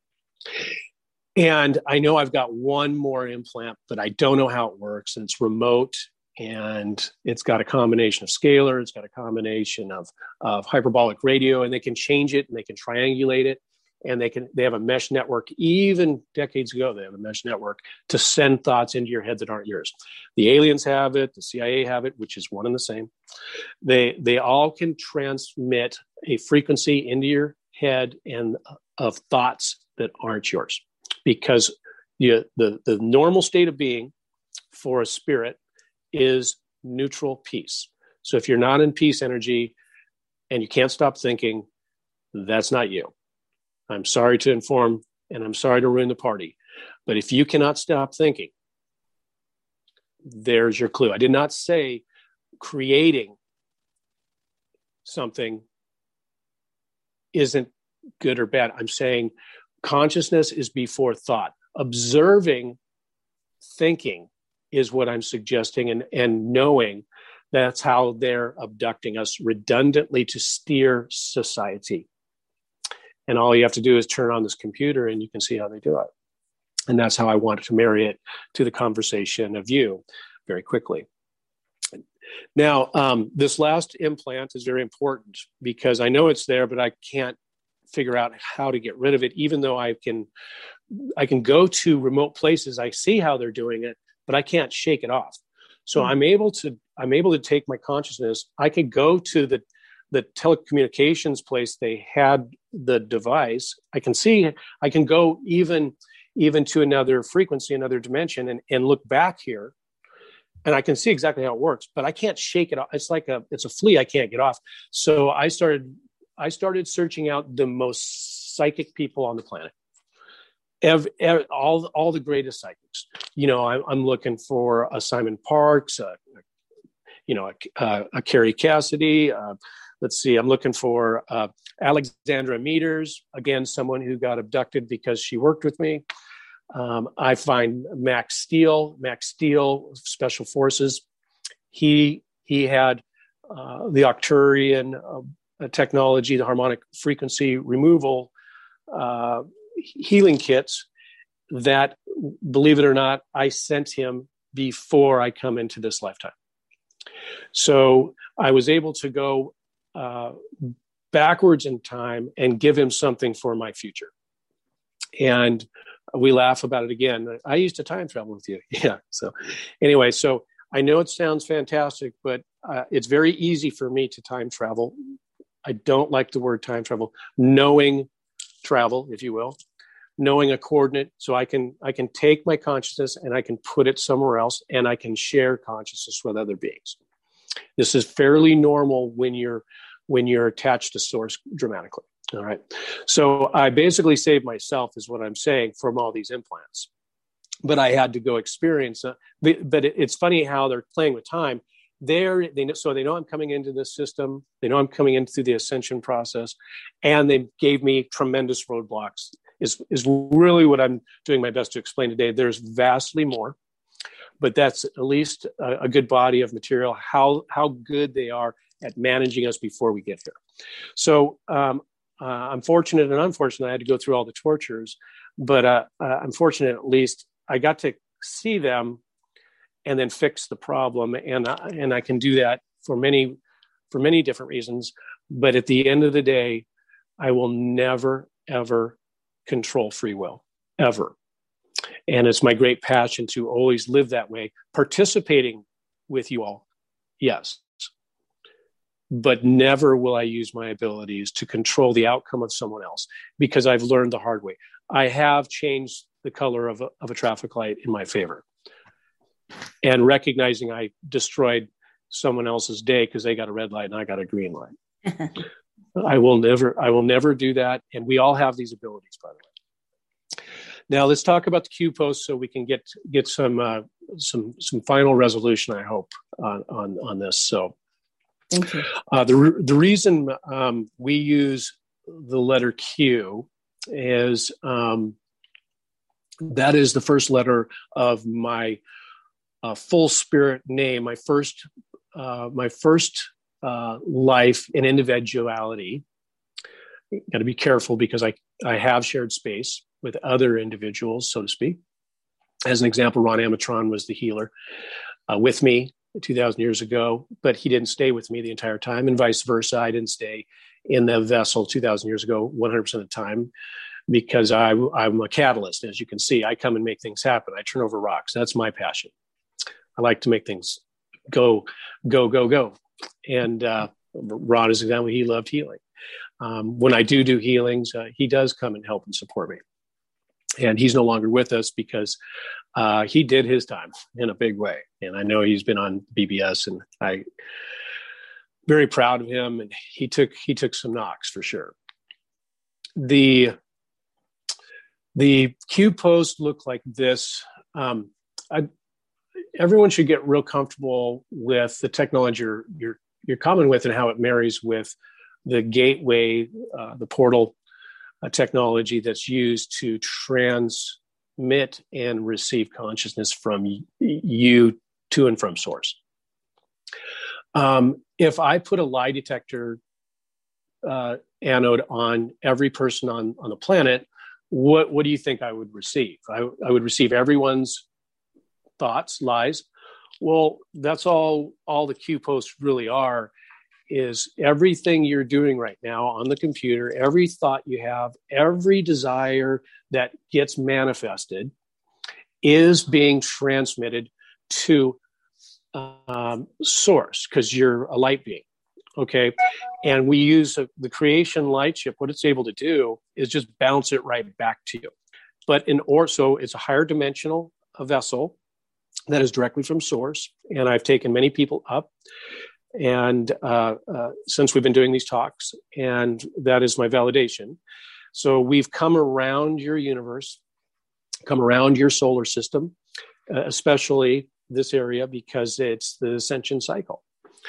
And I know I've got one more implant, but I don't know how it works. And it's remote, and it's got a combination of scalar. It's got a combination of hyperbolic radio, and they can change it, and they can triangulate it. And they have a mesh network. Even decades ago, they have a mesh network to send thoughts into your head that aren't yours. The aliens have it. The CIA have it, which is one and the same. They all can transmit a frequency into your head and of thoughts that aren't yours, because the normal state of being for a spirit is neutral peace. So if you're not in peace energy and you can't stop thinking, that's not you. I'm sorry to inform, and I'm sorry to ruin the party. But if you cannot stop thinking, there's your clue. I did not say creating something isn't good or bad. I'm saying consciousness is before thought. Observing thinking is what I'm suggesting, and knowing that's how they're abducting us redundantly to steer society. And all you have to do is turn on this computer and you can see how they do it. And that's how I wanted to marry it to the conversation of you very quickly. Now, this last implant is very important, because I know it's there, but I can't figure out how to get rid of it, even though I can go to remote places. I see how they're doing it, but I can't shake it off. So I'm able to take my consciousness. I could go to the telecommunications place. They had the device. I can go even to another frequency, another dimension, and look back here, and I can see exactly how it works, but I can't shake it off. It's like it's a flea I can't get off. So I started searching out the most psychic people on the planet. All the greatest psychics. I'm looking for a Simon Parks, a Carrie Cassidy, let's see, I'm looking for Alexandra Meters, again, someone who got abducted because she worked with me. I find Max Steele, Special Forces. He had the Arcturian technology, the harmonic frequency removal healing kits that, believe it or not, I sent him before I come into this lifetime. So I was able to go backwards in time and give him something for my future. And we laugh about it again. I used to time travel with you. Yeah. So anyway, so I know it sounds fantastic, but it's very easy for me to time travel. I don't like the word time travel. Knowing travel, if you will, knowing a coordinate, so I can take my consciousness and I can put it somewhere else, and I can share consciousness with other beings. This is fairly normal when you're attached to source dramatically. All right. So I basically saved myself, is what I'm saying, from all these implants. But I had to go experience it. But it's funny how they're playing with time. They know I'm coming into this system. They know I'm coming into the ascension process, and they gave me tremendous roadblocks. Is really what I'm doing my best to explain today. There's vastly more, but that's at least a good body of material. How good they are at managing us before we get here. So I'm fortunate and unfortunate. I had to go through all the tortures, but I'm fortunate at least I got to see them and then fix the problem. And I can do that for many different reasons. But at the end of the day, I will never, ever control free will, ever. And it's my great passion to always live that way, participating with you all. Yes. But never will I use my abilities to control the outcome of someone else, because I've learned the hard way. I have changed the color of a traffic light in my favor, and recognizing I destroyed someone else's day because they got a red light and I got a green light. I will never do that. And we all have these abilities, by the way. Now let's talk about the Q post so we can get some final resolution, I hope, on this. So thank you. The reason we use the letter Q is that is the first letter of my full spirit name, my first life in individuality. Got to be careful because I have shared space with other individuals, so to speak. As an example, Ron Amatron was the healer with me 2,000 years ago, but he didn't stay with me the entire time, and vice versa. I didn't stay in the vessel 2,000 years ago 100% of the time, because I'm a catalyst. As you can see, I come and make things happen. I turn over rocks. That's my passion. I like to make things go. And Ron is an example. He loved healing. When I do healings, he does come and help and support me. And he's no longer with us because he did his time in a big way. And I know he's been on BBS, and I'm very proud of him. And he took some knocks for sure. The Q post looked like this. Everyone should get real comfortable with the technology you're common with and how it marries with the gateway, the portal technology that's used to transmit and receive consciousness from you to and from source. If I put a lie detector anode on every person on the planet, what do you think I would receive? I would receive everyone's thoughts, lies. Well, that's all the Q posts really are, is everything you're doing right now on the computer, every thought you have, every desire that gets manifested is being transmitted to source, because you're a light being. Okay. And we use the creation light chip. What it's able to do is just bounce it right back to you. But so it's a higher dimensional vessel that is directly from source. And I've taken many people up, and since we've been doing these talks, and that is my validation. So we've come around your universe, come around your solar system, especially this area, because it's the ascension cycle.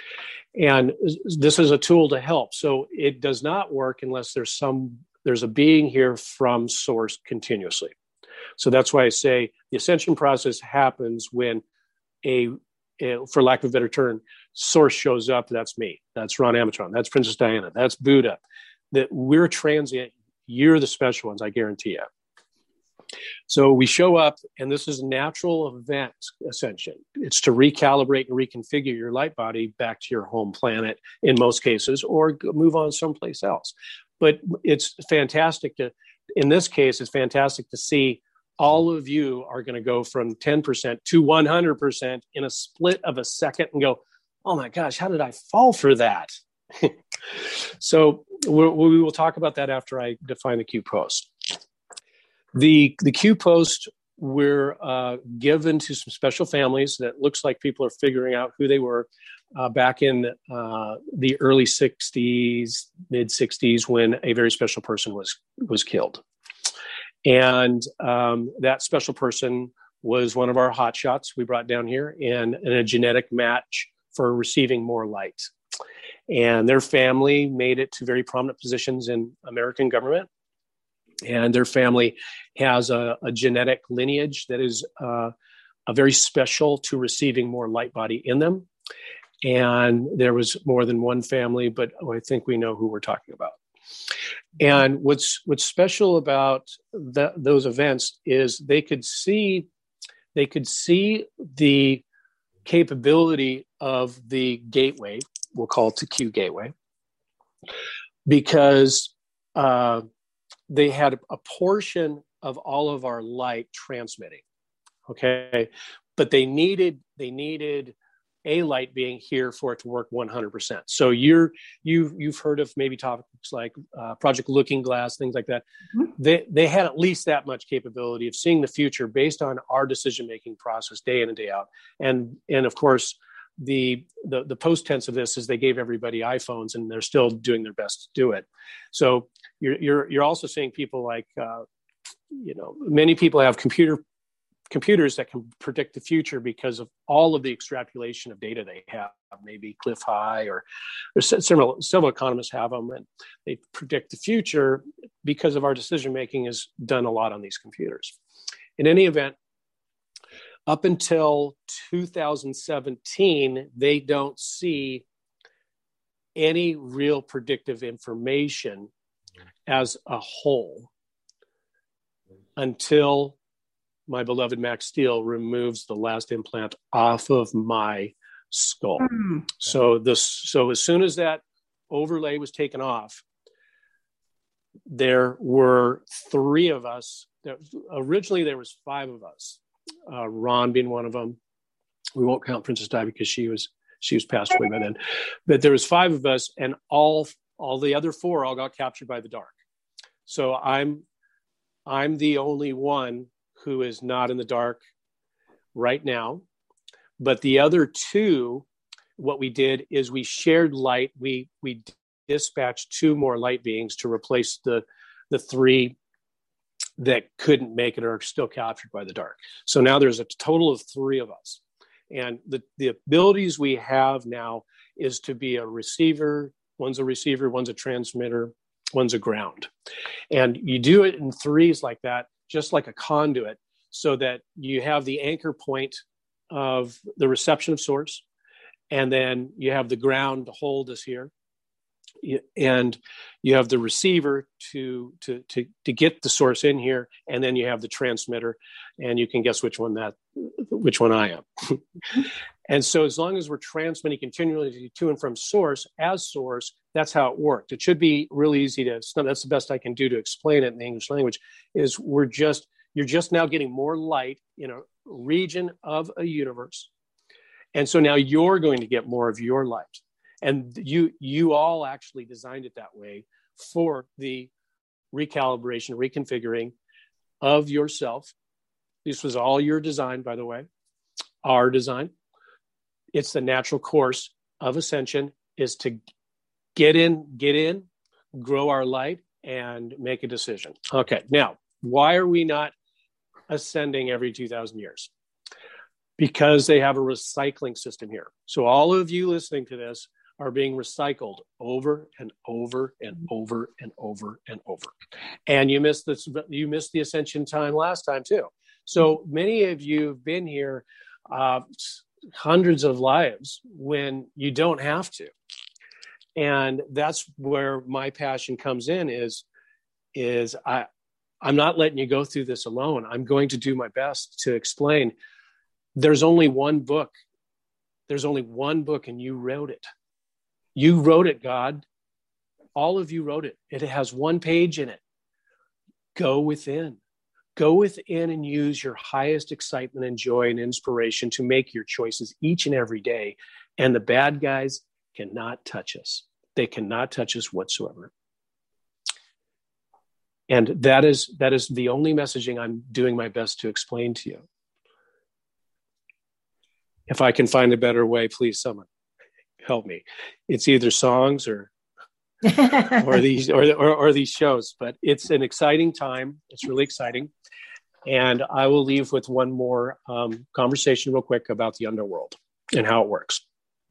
And this is a tool to help. So it does not work unless there's a being here from source continuously. So that's why I say the ascension process happens when for lack of a better term, source shows up. That's me. That's Ron Amatron. That's Princess Diana. That's Buddha. That we're transient. You're the special ones, I guarantee you. So we show up, and this is a natural event ascension. It's to recalibrate and reconfigure your light body back to your home planet in most cases, or move on someplace else. But it's fantastic in this case, it's fantastic to see all of you are going to go from 10% to 100% in a split of a second and go, oh my gosh, how did I fall for that? So we will talk about that after I define the Q post. The Q post were given to some special families that looks like people are figuring out who they were back in the early 60s, mid 60s, when a very special person was killed. And that special person was one of our hotshots we brought down here and a genetic match for receiving more light. And their family made it to very prominent positions in American government. And their family has a genetic lineage that is a very special to receiving more light body in them. And there was more than one family, but I think we know who we're talking about. And what's special about those events is they could see the capability of the gateway. We'll call it the Q gateway, because they had a portion of all of our light transmitting. Okay, but they needed a light being here for it to work 100%. So you've heard of maybe topics like Project Looking Glass, things like that. Mm-hmm. They had at least that much capability of seeing the future based on our decision-making process day in and day out. And of course, the post tense of this is they gave everybody iPhones, and they're still doing their best to do it. So you're also seeing people like many people have computers that can predict the future because of all of the extrapolation of data they have. Maybe Cliff High or several economists have them, and they predict the future because of our decision making is done a lot on these computers. In any event, up until 2017, they don't see any real predictive information as a whole until my beloved Max Steel removes the last implant off of my skull. Mm-hmm. So as soon as that overlay was taken off, there were 3 of us. Originally, there was 5 of us. Ron being one of them. We won't count Princess Di because she was passed away by then. But there was 5 of us, and all the other 4 all got captured by the dark. So I'm the only one who is not in the dark right now. But the other 2, what we did is we shared light. We dispatched 2 more light beings to replace the 3 that couldn't make it or are still captured by the dark. So now there's a total of 3 of us. And the abilities we have now is to be a receiver. One's a receiver, one's a transmitter, one's a ground. And you do it in 3s like that, just like a conduit, so that you have the anchor point of the reception of source, and then you have the ground to hold us here, and you have the receiver to get the source in here, and then you have the transmitter, and you can guess which one I am. And so as long as we're transmitting continually to and from source as source, that's how it worked. It should be really easy that's the best I can do to explain it in the English language, is you're just now getting more light in a region of a universe. And so now you're going to get more of your light. And you all actually designed it that way for the recalibration, reconfiguring of yourself. This was all your design, by the way, our design. It's the natural course of ascension, is to get in, grow our light, and make a decision. Okay, now, why are we not ascending every 2,000 years? Because they have a recycling system here. So all of you listening to this are being recycled over and over and over and over and over. And you missed the ascension time last time too. So many of you have been here hundreds of lives when you don't have to. And that's where my passion comes in is I'm not letting you go through this alone. I'm going to do my best to explain. There's only one book. There's only one book, and you wrote it. You wrote it, God. All of you wrote it. It has one page in it. Go within. Go within and use your highest excitement and joy and inspiration to make your choices each and every day. And the bad guys cannot touch us. They cannot touch us whatsoever. And that is the only messaging I'm doing my best to explain to you. If I can find a better way, please, someone help me. It's either songs or these shows, but it's an exciting time. It's really exciting. And I will leave with one more conversation real quick about the underworld and how it works.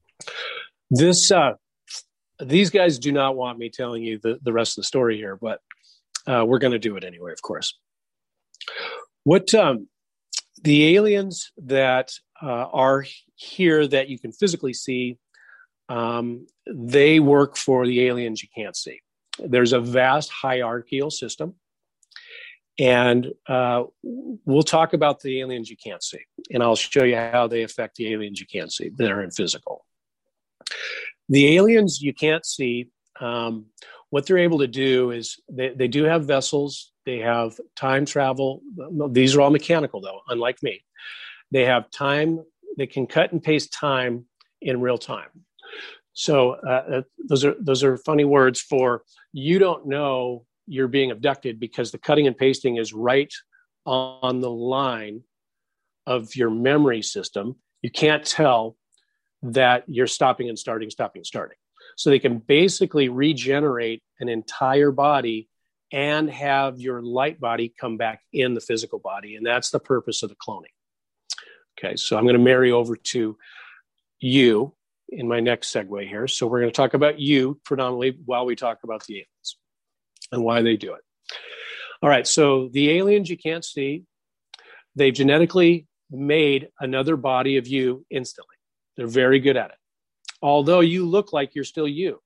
These guys do not want me telling you the rest of the story here, but we're going to do it anyway, of course. What the aliens that are here that you can physically see, they work for the aliens you can't see. There's a vast hierarchical system. And we'll talk about the aliens you can't see. And I'll show you how they affect the aliens you can't see that are in physical. The aliens you can't see, what they're able to do is they do have vessels. They have time travel. These are all mechanical, though, unlike me. They have time. They can cut and paste time in real time. So those are funny words for you don't know you're being abducted because the cutting and pasting is right on the line of your memory system. You can't tell that you're stopping and starting. So they can basically regenerate an entire body and have your light body come back in the physical body. And that's the purpose of the cloning. Okay, so I'm going to marry over to you in my next segue here. So we're going to talk about you predominantly while we talk about the aliens and why they do it. All right, so the aliens you can't see, they've genetically made another body of you instantly. They're very good at it. Although you look like you're still you,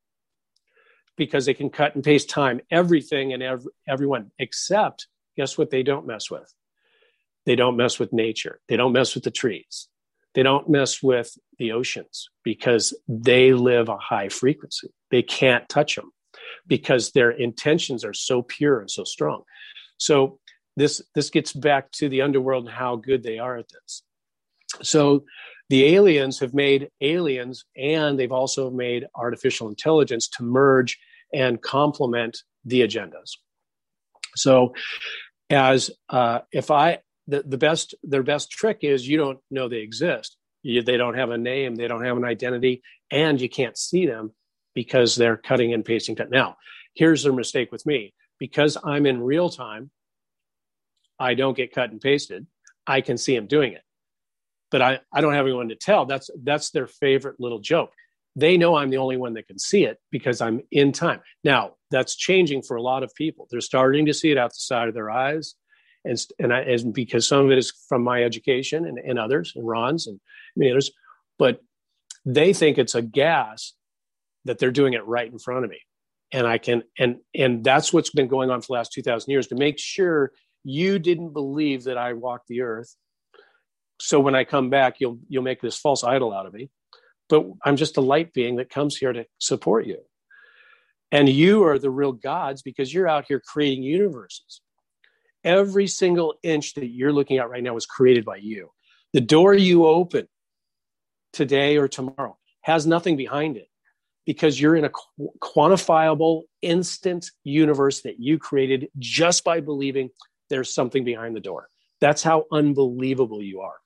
because they can cut and paste time, everything and everyone, except guess what they don't mess with? They don't mess with nature. They don't mess with the trees. They don't mess with the oceans because they live a high frequency. They can't touch them because their intentions are so pure and so strong. So this gets back to the underworld and how good they are at this. So the aliens have made aliens, and they've also made artificial intelligence to merge and complement the agendas. So as their best trick is you don't know they exist. They don't have a name. They don't have an identity, and you can't see them because they're cutting and pasting. Now, here's their mistake with me. Because I'm in real time, I don't get cut and pasted. I can see them doing it. But I don't have anyone to tell. That's their favorite little joke. They know I'm the only one that can see it because I'm in time. Now, that's changing for a lot of people. They're starting to see it out the side of their eyes. And because some of it is from my education and others, and Ron's and many others, but they think it's a gas that they're doing it right in front of me. And I can, and that's what's been going on for the last 2,000 years to make sure you didn't believe that I walked the earth. So when I come back, you'll make this false idol out of me. But I'm just a light being that comes here to support you. And you are the real gods because you're out here creating universes. Every single inch that you're looking at right now was created by you. The door you open today or tomorrow has nothing behind it because you're in a quantifiable, instant universe that you created just by believing there's something behind the door. That's how unbelievable you are.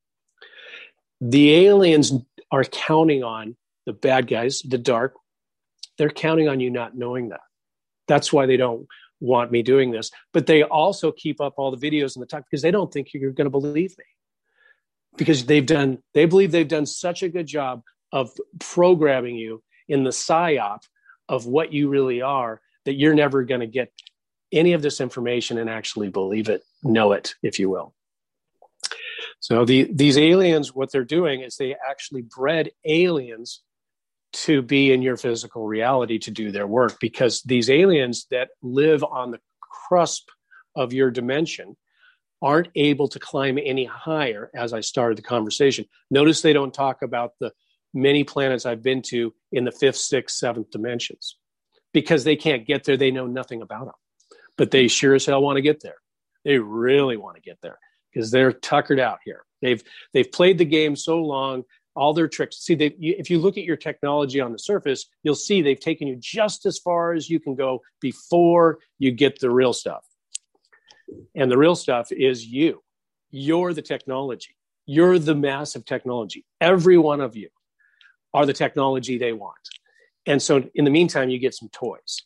The aliens are counting on the bad guys, the dark. They're counting on you not knowing that. That's why they don't want me doing this. But they also keep up all the videos and the talk because they don't think you're going to believe me. Because they believe they've done such a good job of programming you in the psyop of what you really are, that you're never going to get any of this information and actually believe it, know it, if you will. So these aliens, what they're doing is they actually bred aliens to be in your physical reality to do their work, because these aliens that live on the cusp of your dimension aren't able to climb any higher, as I started the conversation. Notice they don't talk about the many planets I've been to in the 5th, 6th, 7th dimensions, because they can't get there. They know nothing about them, but they sure as hell want to get there. They really want to get there because they're tuckered out here. They've played the game so long, all their tricks. See, if you look at your technology on the surface, you'll see they've taken you just as far as you can go before you get the real stuff. And the real stuff is you. You're the technology. You're the massive technology. Every one of you are the technology they want. And so in the meantime, you get some toys.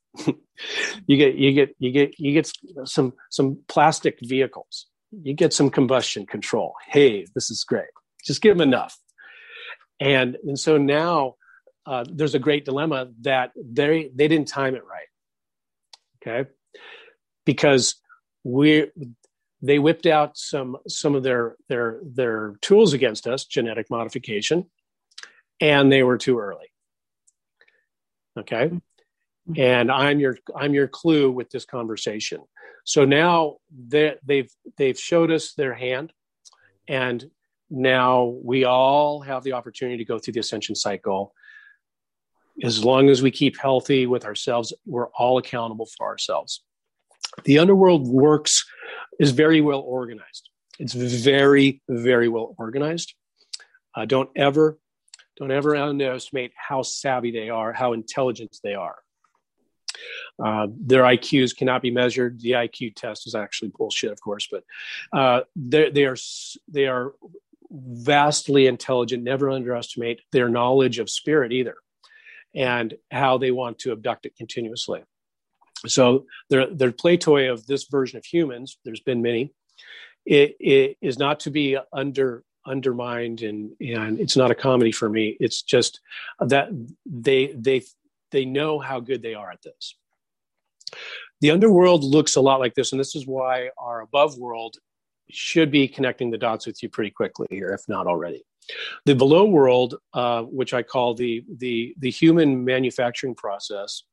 you get some plastic vehicles. You get some combustion control. Hey, this is great. Just give them enough. And so now there's a great dilemma that they didn't time it right. Okay, because they whipped out some of their tools against us, genetic modification, and they were too early. Okay, and I'm your clue with this conversation. So now they've showed us their hand, and now we all have the opportunity to go through the ascension cycle. As long as we keep healthy with ourselves, we're all accountable for ourselves. The underworld is very well organized. It's very, very well organized. Don't ever underestimate how savvy they are, how intelligent they are. Their IQs cannot be measured. The IQ test is actually bullshit, of course, but they are vastly intelligent. Never underestimate their knowledge of spirit either, and how they want to abduct it continuously. So their play toy of this version of humans, there's been many, it is not to be undermined, and it's not a comedy for me. It's just that they know how good they are at this. The underworld looks a lot like this, and this is why our above world should be connecting the dots with you pretty quickly here, if not already. The below world, which I call the human manufacturing process,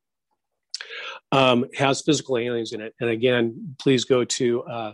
has physical aliens in it. And again, please go to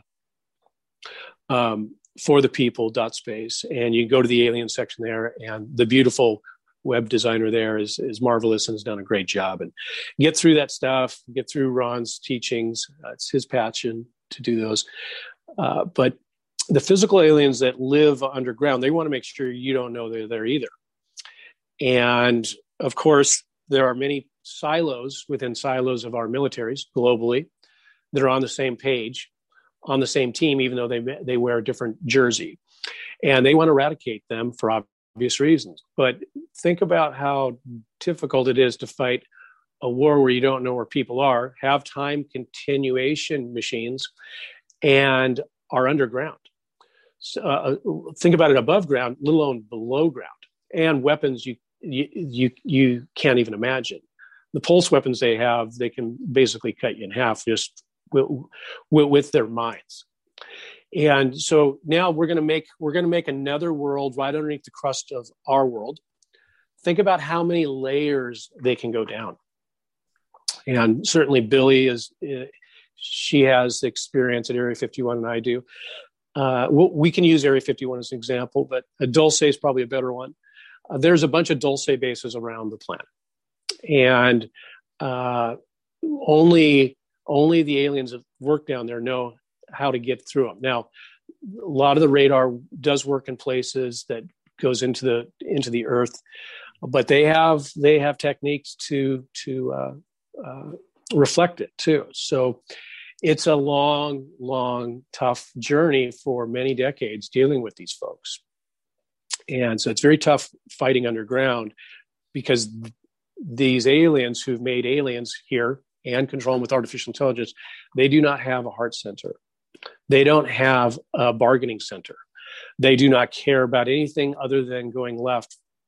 forthepeople.space, and you go to the alien section there, and the beautiful web designer there is marvelous and has done a great job. And get through that stuff, get through Ron's teachings. It's his passion to do those. But the physical aliens that live underground, they want to make sure you don't know they're there either. And of course, there are many silos within silos of our militaries globally that are on the same page, on the same team, even though they wear a different jersey. And they want to eradicate them for obvious reasons. But think about how difficult it is to fight a war where you don't know where people are, have time continuation machines, and are underground. So, think about it above ground, let alone below ground, and weapons you can't even imagine. The pulse weapons they have, they can basically cut you in half just with their minds. And so now we're going to make another world right underneath the crust of our world. Think about how many layers they can go down. And certainly Billy she has experience at Area 51, and I do. We can use Area 51 as an example, but Dulce is probably a better one. There's a bunch of Dulce bases around the planet, and only the aliens that work down there know how to get through them. Now, a lot of the radar does work in places that goes into the earth, but they have techniques to reflect it too. So it's a long, tough journey for many decades dealing with these folks. And so it's very tough fighting underground, because these aliens who've made aliens here and control them with artificial intelligence, they do not have a heart center. They don't have a bargaining center. They do not care about anything other than going left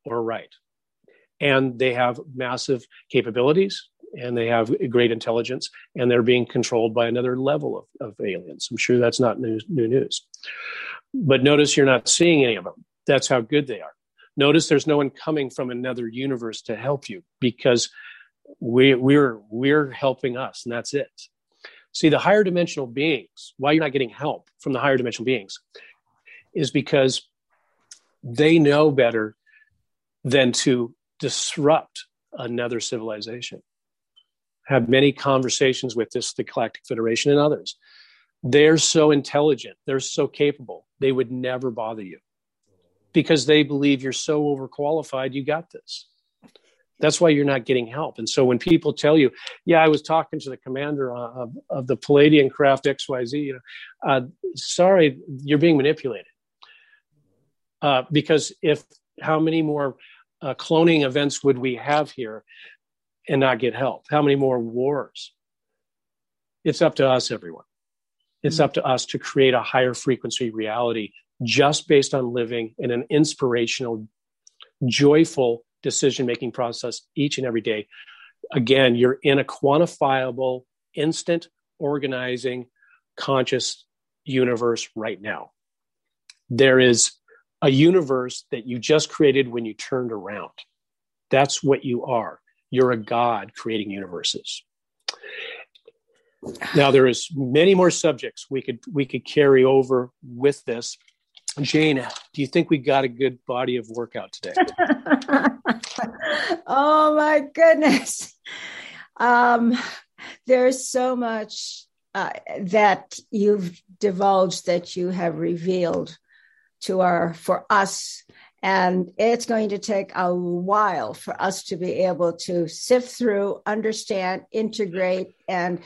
or right. And they have massive capabilities and they have great intelligence, and they're being controlled by another level of aliens. I'm sure that's not new news. But notice you're not seeing any of them. That's how good they are. Notice there's no one coming from another universe to help you, because we're helping us, and that's it. See, the higher dimensional beings, why you're not getting help from the higher dimensional beings is because they know better than to disrupt another civilization. Have many conversations with the Galactic Federation and others. They're so intelligent. They're so capable. They would never bother you because they believe you're so overqualified. You got this. That's why you're not getting help. And so when people tell you, yeah, I was talking to the commander of the Palladian craft XYZ, sorry, you're being manipulated. Because how many more cloning events would we have here and not get help? How many more wars? It's up to us, everyone. It's up to us to create a higher frequency reality just based on living in an inspirational, joyful decision-making process each and every day. Again, you're in a quantifiable, instant, organizing, conscious universe right now. There is a universe that you just created when you turned around. That's what you are. You're a God creating universes. Now, there is many more subjects we could carry over with this. Jane, do you think we got a good body of workout today? Oh my goodness. There's so much that you've divulged, that you have revealed for us. And it's going to take a while for us to be able to sift through, understand, integrate, and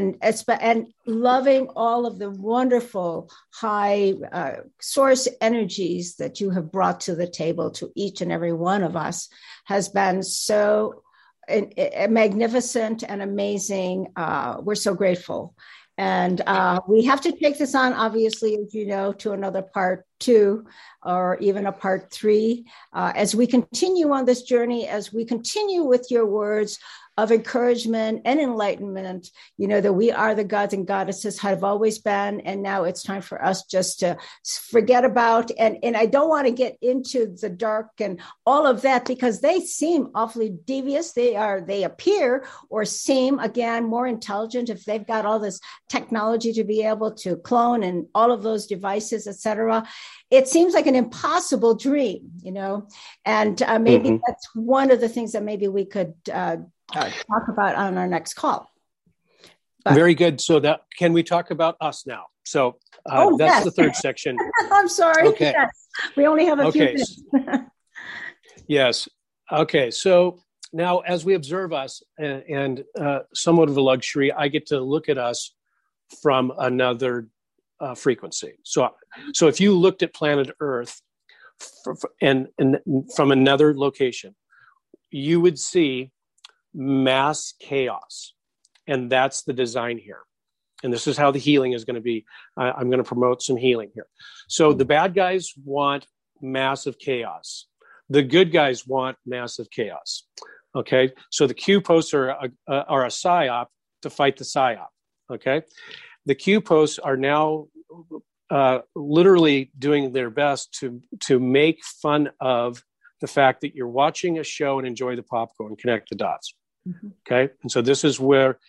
loving all of the wonderful high source energies that you have brought to the table to each and every one of us has been so magnificent and amazing. We're so grateful. And we have to take this on, obviously, as you know, to another part 2 or even a part 3 as we continue on this journey, as we continue with your words of encouragement and enlightenment, that we are the gods and goddesses, have always been. And now it's time for us just to forget about, and I don't want to get into the dark and all of that, because they seem awfully devious. They appear or seem, again, more intelligent if they've got all this technology to be able to clone and all of those devices, etc. It seems like an impossible dream, and maybe that's one of the things that maybe we could talk about on our next call. But, very good. So can we talk about us now? So that's yes. The third section. I'm sorry. Okay. Yes. We only have a few minutes. Yes. Okay. So now as we observe us and somewhat of a luxury, I get to look at us from another frequency. So if you looked at planet Earth and from another location, you would see mass chaos. And that's the design here. And this is how the healing is going to be. I'm going to promote some healing here. So the bad guys want massive chaos. The good guys want massive chaos. Okay. So the Q posts are a psyop to fight the psyop. Okay. The Q posts are now literally doing their best to make fun of the fact that you're watching a show and enjoy the popcorn, connect the dots. Okay. And so this is where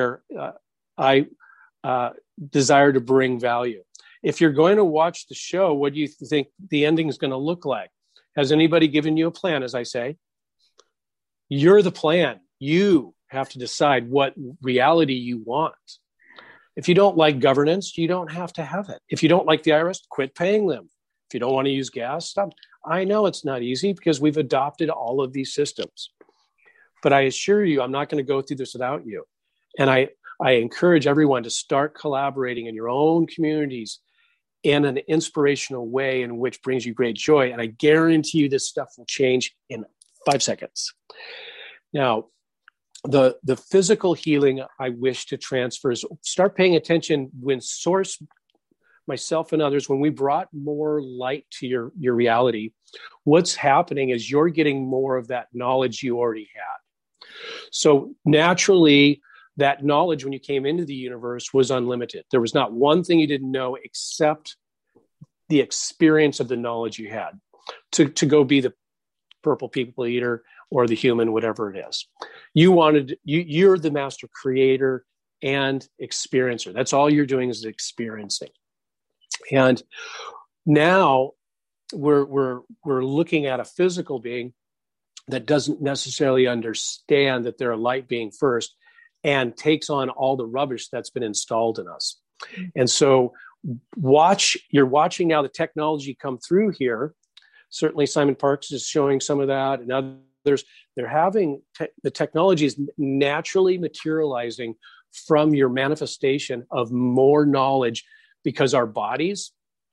I desire to bring value. If you're going to watch the show, what do you think the ending is going to look like? Has anybody given you a plan, as I say? You're the plan. You have to decide what reality you want. If you don't like governance, you don't have to have it. If you don't like the IRS, quit paying them. If you don't want to use gas, stop. I know it's not easy because we've adopted all of these systems. But I assure you, I'm not going to go through this without you. And I encourage everyone to start collaborating in your own communities in an inspirational way in which brings you great joy. And I guarantee you this stuff will change in 5 seconds. Now, the physical healing I wish to transfer is start paying attention when source myself and others, when we brought more light to your reality, what's happening is you're getting more of that knowledge you already had. So naturally, that knowledge when you came into the universe was unlimited. There was not one thing you didn't know except the experience of the knowledge you had to go be the purple people eater or the human, whatever it is. You're the master creator and experiencer. That's all you're doing is experiencing. And now we're looking at a physical being that doesn't necessarily understand that they're a light being first and takes on all the rubbish that's been installed in us. And so you're watching now the technology come through here. Certainly Simon Parkes is showing some of that, and others, they're having the technology is naturally materializing from your manifestation of more knowledge, because our bodies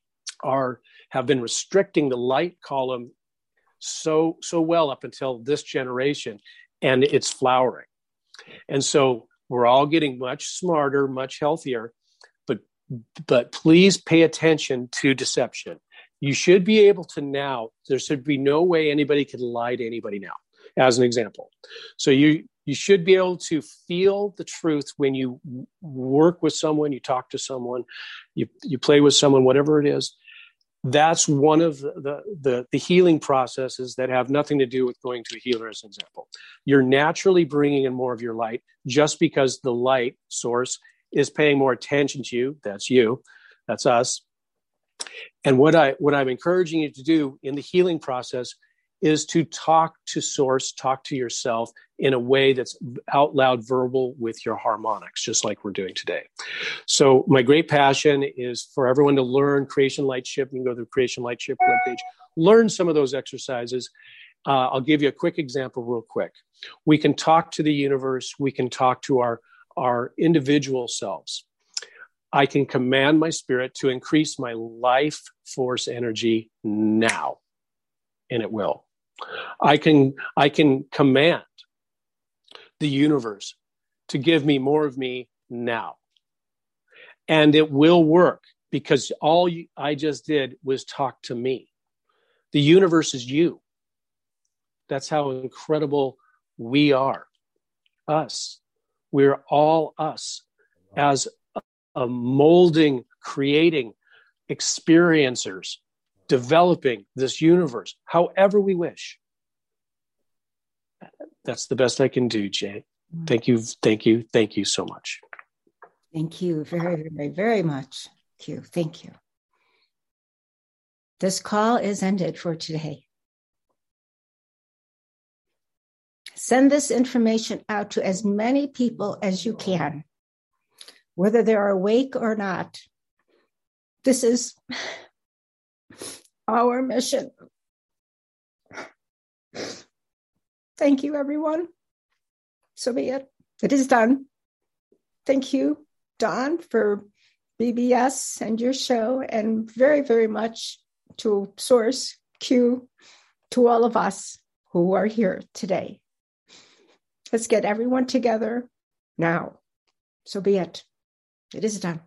have been restricting the light column so well up until this generation, and it's flowering. And so we're all getting much smarter, much healthier, but please pay attention to deception. You should be able to now, there should be no way anybody could lie to anybody now, as an example. So you should be able to feel the truth when you work with someone, you talk to someone, you play with someone, whatever it is. That's one of the healing processes that have nothing to do with going to a healer, as an example. You're naturally bringing in more of your light just because the light source is paying more attention to you. That's you. That's us. And what I'm encouraging you to do in the healing process is to talk to source, talk to yourself in a way that's out loud verbal with your harmonics, just like we're doing today. So my great passion is for everyone to learn Creation Lightship. You can go to the Creation Lightship webpage, learn some of those exercises. I'll give you a quick example real quick. We can talk to the universe. We can talk to our individual selves. I can command my spirit to increase my life force energy now, and it will. I can command the universe to give me more of me now, and it will work, because all I just did was talk to me. The universe is you. That's how incredible we are. Us. We're all us as a molding, creating, experiencers, developing this universe however we wish. That's the best I can do, Jay. Thank you so much. Thank you very, very, very much. Thank you. This call is ended for today. Send this information out to as many people as you can, whether they're awake or not. This is our mission. Thank you, everyone. So be it. It is done. Thank you, Don, for BBS and your show, and very, very much to Source Q, to all of us who are here today. Let's get everyone together now. So be it. It is done.